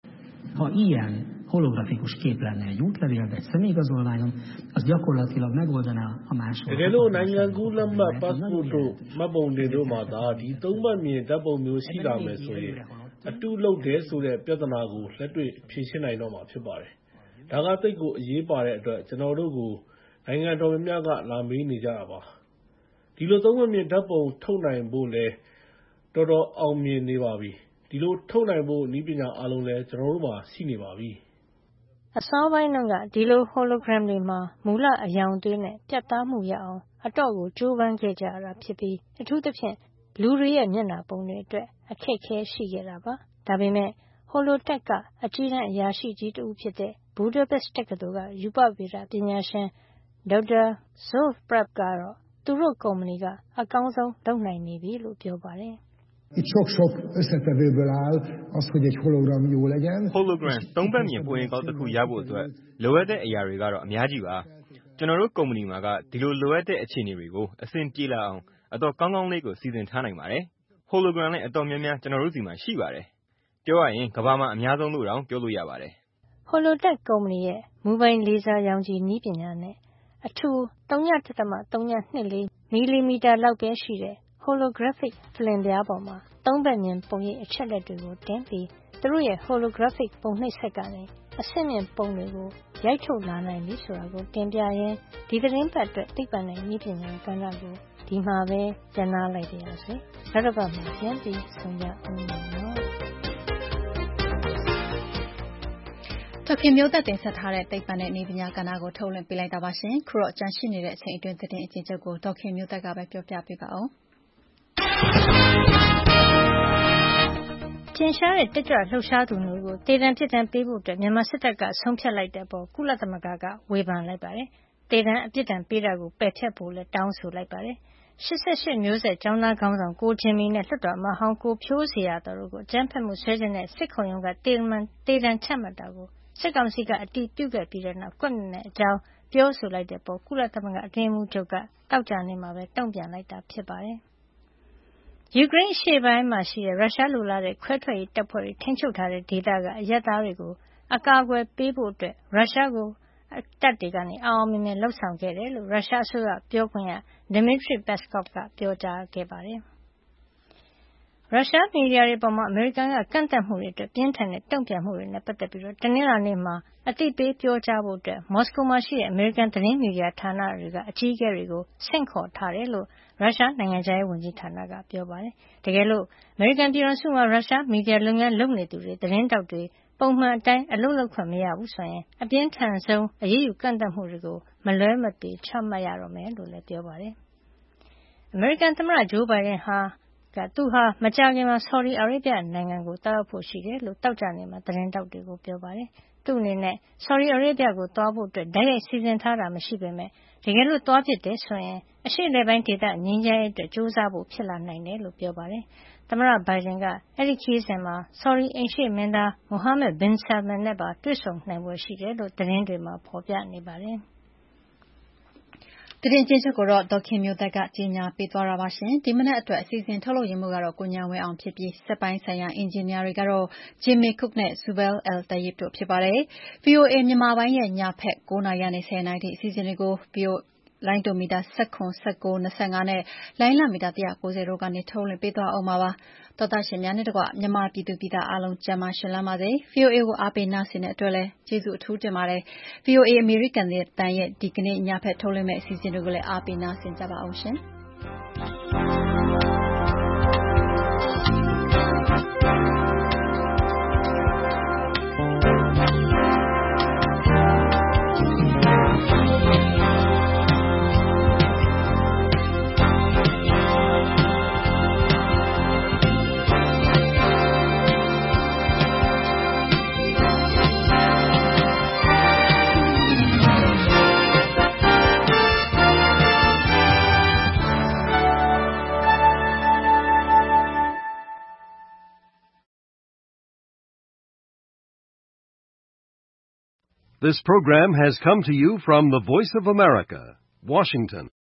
Ha ilyen holografikus kép lenne egy útlevél, egy személyigazolványon, az gyakorlatilag megoldaná a másolat. တကယ်လို့နိုင်ငံကူးလက်မှတ် passport တို့မှတ်ပုံတင်တို့မှာသာဒီသုံးမှတ်မြင်ဓာတ်ပုံမျိုးရှိလာမယ်ဆိုရင်အတူလုပ်တယ်ဆိုတဲ့ပြဿနာကိုလက်တွေ့ဖြေရှင်းနိုင်တော့မှာဖြစ်ပါတယ်။ဒါကသိပ်ကိုအရေးပါတဲ့အတွက်ကျွန်တော်တို့ကိုနိုင်ငံတော်များများကလာမေးနေကြတာပါ။ဒီလိုသုံးမှတ်မြင်ဓာတ်ပုံထုတ်နိုင်ဖို့လဲတော်တော်အောင်မြင်နေပါပြီ။ဒီလိုထုတ်နိုင်ဖို့နည်းပညာအားလုံးလဲကျွန်တော်တို့မှာရှိနေပါပြီ။အစောပိုင်းကဒီလို hologram တွေမှာမူလအယောင်သွေးနဲ့ပြတ်သားမှုရအောင်အတော့ကိုကြိုးပမ်းခဲ့ကြရတာဖြစ်ပြီးအထူးသဖြင့်လူတွေရဲ့မျက်နှာပုံတွေအတွက်အခက်အခဲရှိခဲ့တာပါ။ဒါပေမဲ့ Holotech ကအကြီးတန်းအရာရှိကြီးတဦးဖြစ်တဲ့ Budapest တက္ကသိုလ်ကရူပဗေဒပညာရှင် Doctor Zsolt Pap ကတော့သူတို့ကုမ္ပဏီကအကောင်းဆုံးလုပ်နိုင်နေပြီလို့ပြောပါတယ်။ Itt sok-sok összetevőből áll az, hogy egy hologram jó legyen. Hologram သုံးဘက်မြင်ပုံရိပ်ကောင်းတစ်ခုရဖို့အတွက်လိုအပ်တဲ့အရာတွေကတော့အများကြီးပါ။ကျွန်တော်တို့ကုမ္ပဏီမှာကဒီလိုလိုအပ်တဲ့အခြေအနေတွေကိုအဆင်ပြေလာအောင်အတော့ကောင်းကောင်းလေးကိုစီစဉ်ထားနိုင်ပါတယ်။ Hologram နဲ့အတော်များများကျွန်တော်တို့စီမှာရှိပါတယ်။ပြောရရင်ကမ္ဘာမှာအများဆုံးလို့တောင်ပြောလို့ရပါတယ်။ Holotech ကုမ္ပဏီရဲ့မူပိုင်လေဆာရောင်ခြည်နည်းပညာနဲ့အထူ ဝ.ဝ.ဝ.၂၄ မီလီမီတာလောက်ပဲရှိတဲ့ holographic ဖလင်ပြားပေါ်မှာသုံးဘက်မြင်ပုံရိပ်အချက်လက်တွေကိုတင်ပြီးသူတို့ရဲ့ holographic ပုံနှိပ်စက်ကနေအဆင့်မြင့်ပုံတွေကိုရိုက်ထုတ်လာနိုင်ပြီဆိုတာကိုတင်ပြရင်းဒီသတင်းပတ်အတွက်သိပ္ပံနဲ့နည်းပညာကဏ္ဍကိုဒီမှာပဲကျန်နာလိုက်ပါရစေ။နောက်တစ်ပတ်မှာပြန်ပြီးဆုံကြအောင်နော်။ဒေါခင်မျိုးသက်တင်ဆက်ထားတဲ့သိပ္ပံနဲ့နည်းပညာကဏ္ဍကိုထုတ်လွှင့်ပေးလိုက်တာပါရှင်။ခုတော့ကြန့်ရှိနေတဲ့အချိန်အတွင်းသတင်းအကျဉ်းချုပ်ကိုဒေါခင်မျိုးသက်ကပဲပြောပြပေးပါဦး။ထင်ရှားတဲ့တက်ကြွလှုပ်ရှားသူမျိုးကိုတေတံပြစ်ဒဏ်ပေးဖို့အတွက်မြန်မာစစ်တပ်ကဆုံးဖြတ်လိုက်တဲ့အပေါ်ကုလသမဂ္ဂကဝေဖန်လိုက်ပါတယ်။တေတံအပြစ်ဒဏ်ပေးတာကိုပယ်ဖျက်ဖို့လည်းတောင်းဆိုလိုက်ပါတယ်။၈၈မျိုးဆက်ကျောင်းသားခေါင်းဆောင်ကိုဂျင်မီနဲ့လွှတ်တော်အမတ်ဟောင်းကိုဖြိုးဇေယျာသော်တို့ကိုအကြမ်းဖက်မှုစွဲချက်နဲ့စစ်ခုံရုံးကတေတံချမှတ်တာကိုစစ်ကောင်စီကအတည်ပြုခဲ့ပြီးတဲ့နောက်ကွက်မြက်တဲ့အကြောင်းပြောဆိုလိုက်တဲ့အပေါ်ကုလသမဂ္ဂအတွင်းရေးမှူးချုပ်ကသောကြာနေ့မှာပဲတုံ့ပြန်လိုက်တာဖြစ်ပါတယ်။ ယူကရိန်းအရှေ့ပိုင်းမှာရှိတဲ့ရုရှားလိုလားတဲ့ခွဲထွက်ရေးတပ်ဖွဲ့တွေထိန်းချုပ်ထားတဲ့ဒေသကအရပ်သားတွေကိုအကာအကွယ်ပေးဖို့အတွက်ရုရှားကိုတပ်တွေကနေအောင်အောင်မြင်မြင်လုပ်ဆောင်ခဲ့တယ်လို့ရုရှားအစိုးရပြောခွင့်ရ Dmitry Peskov ကပြောကြားခဲ့ပါတယ်။ ရုရှားမီဒီယာတွေအပေါ်အမေရိကန်ကကန့်သတ်မှုတွေအတွက်ပြင်းထန်တဲ့တုံ့ပြန်မှုတွေနဲ့ပတ်သက်ပြီးတနင်္လာနေ့မှာအသိပေးပြောကြားဖို့မော်စကိုမှာရှိတဲ့အမေရိကန်သတင်းမီဒီယာဌာနတွေကအကြီးအကဲတွေကိုဆင့်ခေါ်ထားတယ်လို့ရုရှားနိုင်ငံခြားရေးဝန်ကြီးဌာနကပြောပါတယ်။တကယ်လို့အမေရိကန်ပြည်ထောင်စုမှာရုရှားမီဒီယာလုပ်ငန်းလုပ်နေသူတွေသတင်းထောက်တွေပုံမှန်အတိုင်းအလုပ်လုပ်ခွင့်မရဘူးဆိုရင်အပြင်းထန်ဆုံးအရေးယူကန့်သတ်မှုတွေကိုမလွဲမသွေချမှတ်ရတော့မယ်လို့လည်းပြောပါတယ်။အမေရိကန်သမ္မတဂျိုးဘိုင်ဒန်ဟာသူဟာမကြာခင်မှာဆော်ဒီအာရေဗျနိုင်ငံကိုသွားရောက်ဖို့ရှိတယ်လို့သောကြာနေ့မှာသတင်းထောက်တွေကိုပြောပါတယ်။သူ့အနေနဲ့ဆော်ဒီအာရေဗျကိုသွားဖို့တိုက်ရိုက်စီစဉ်ထားတာမရှိပေမဲ့တကယ်လို့သွားဖြစ်တယ်ဆိုရင်အရှေ့အလယ်ပိုင်းဒေသငြိမ်းချမ်းရေးအတွက်ကြိုးစားဖို့ဖြစ်လာနိုင်တယ်လို့ပြောပါတယ်။သမ္မတဘိုင်ဒန်ကအဲဒီခရီးစဉ်မှာဆော်ဒီအိမ်ရှေ့မင်းသားမိုဟာမက်ဘင်ဆာလမန်နဲ့ပါတွေ့ဆုံနိုင်ဖွယ်ရှိတယ်လို့သတင်းတွေမှာဖော်ပြနေပါတယ်။သတင်းကျဉ်းချုပ်ကိုတော့ဒေါခင်မျိုးသက်ကကြီးညာပေးသွားတာပါရှင်။ဒီမနက်အတွက်အစီအစဉ်ထုတ်လုပ်ရင်းမှုကတော့ကိုညာဝဲအောင်ဖြစ်ပြီးစက်ပိုင်းဆိုင်ရာအင်ဂျင်နီယာတွေကတော့ Jimmy Cook နဲ့ Zubel Al Tayeb တို့ဖြစ်ပါတယ်။ ဗွီအိုအေမြန်မာပိုင်းရဲ့ညဖက်၉နာရီကနေ၁၀နာရီထိအစီအစဉ်တွေကို ဗွီအိုလိုင်းဒိုမီတာ၁၇ ၁၉ ၂၅နဲ့လိုင်းလမီတာ၁၉၀တို့ကနေထုတ်လွှင့်ပေးသွားအောင်ပါပါ။သောတာရှင်များနဲ့တကွမြန်မာပြည်သူပြည်သားအားလုံးကျန်းမာရှင်လန်းပါစေ။ ဗွီအိုအေကိုအားပေးနားဆင်တဲ့အတွက်လည်းကျေးဇူးအထူးတင်ပါတယ်။ ဗွီအိုအေအမေရိကန်တန်ရဲ့ဒီကနေ့ညဖက်ထုတ်လွှင့်မယ့်အစီအစဉ်တွေကိုလည်းအားပေးနားဆင်ကြပါအောင်ရှင်။ Thank you. This program has come to you from the Voice of America, Washington.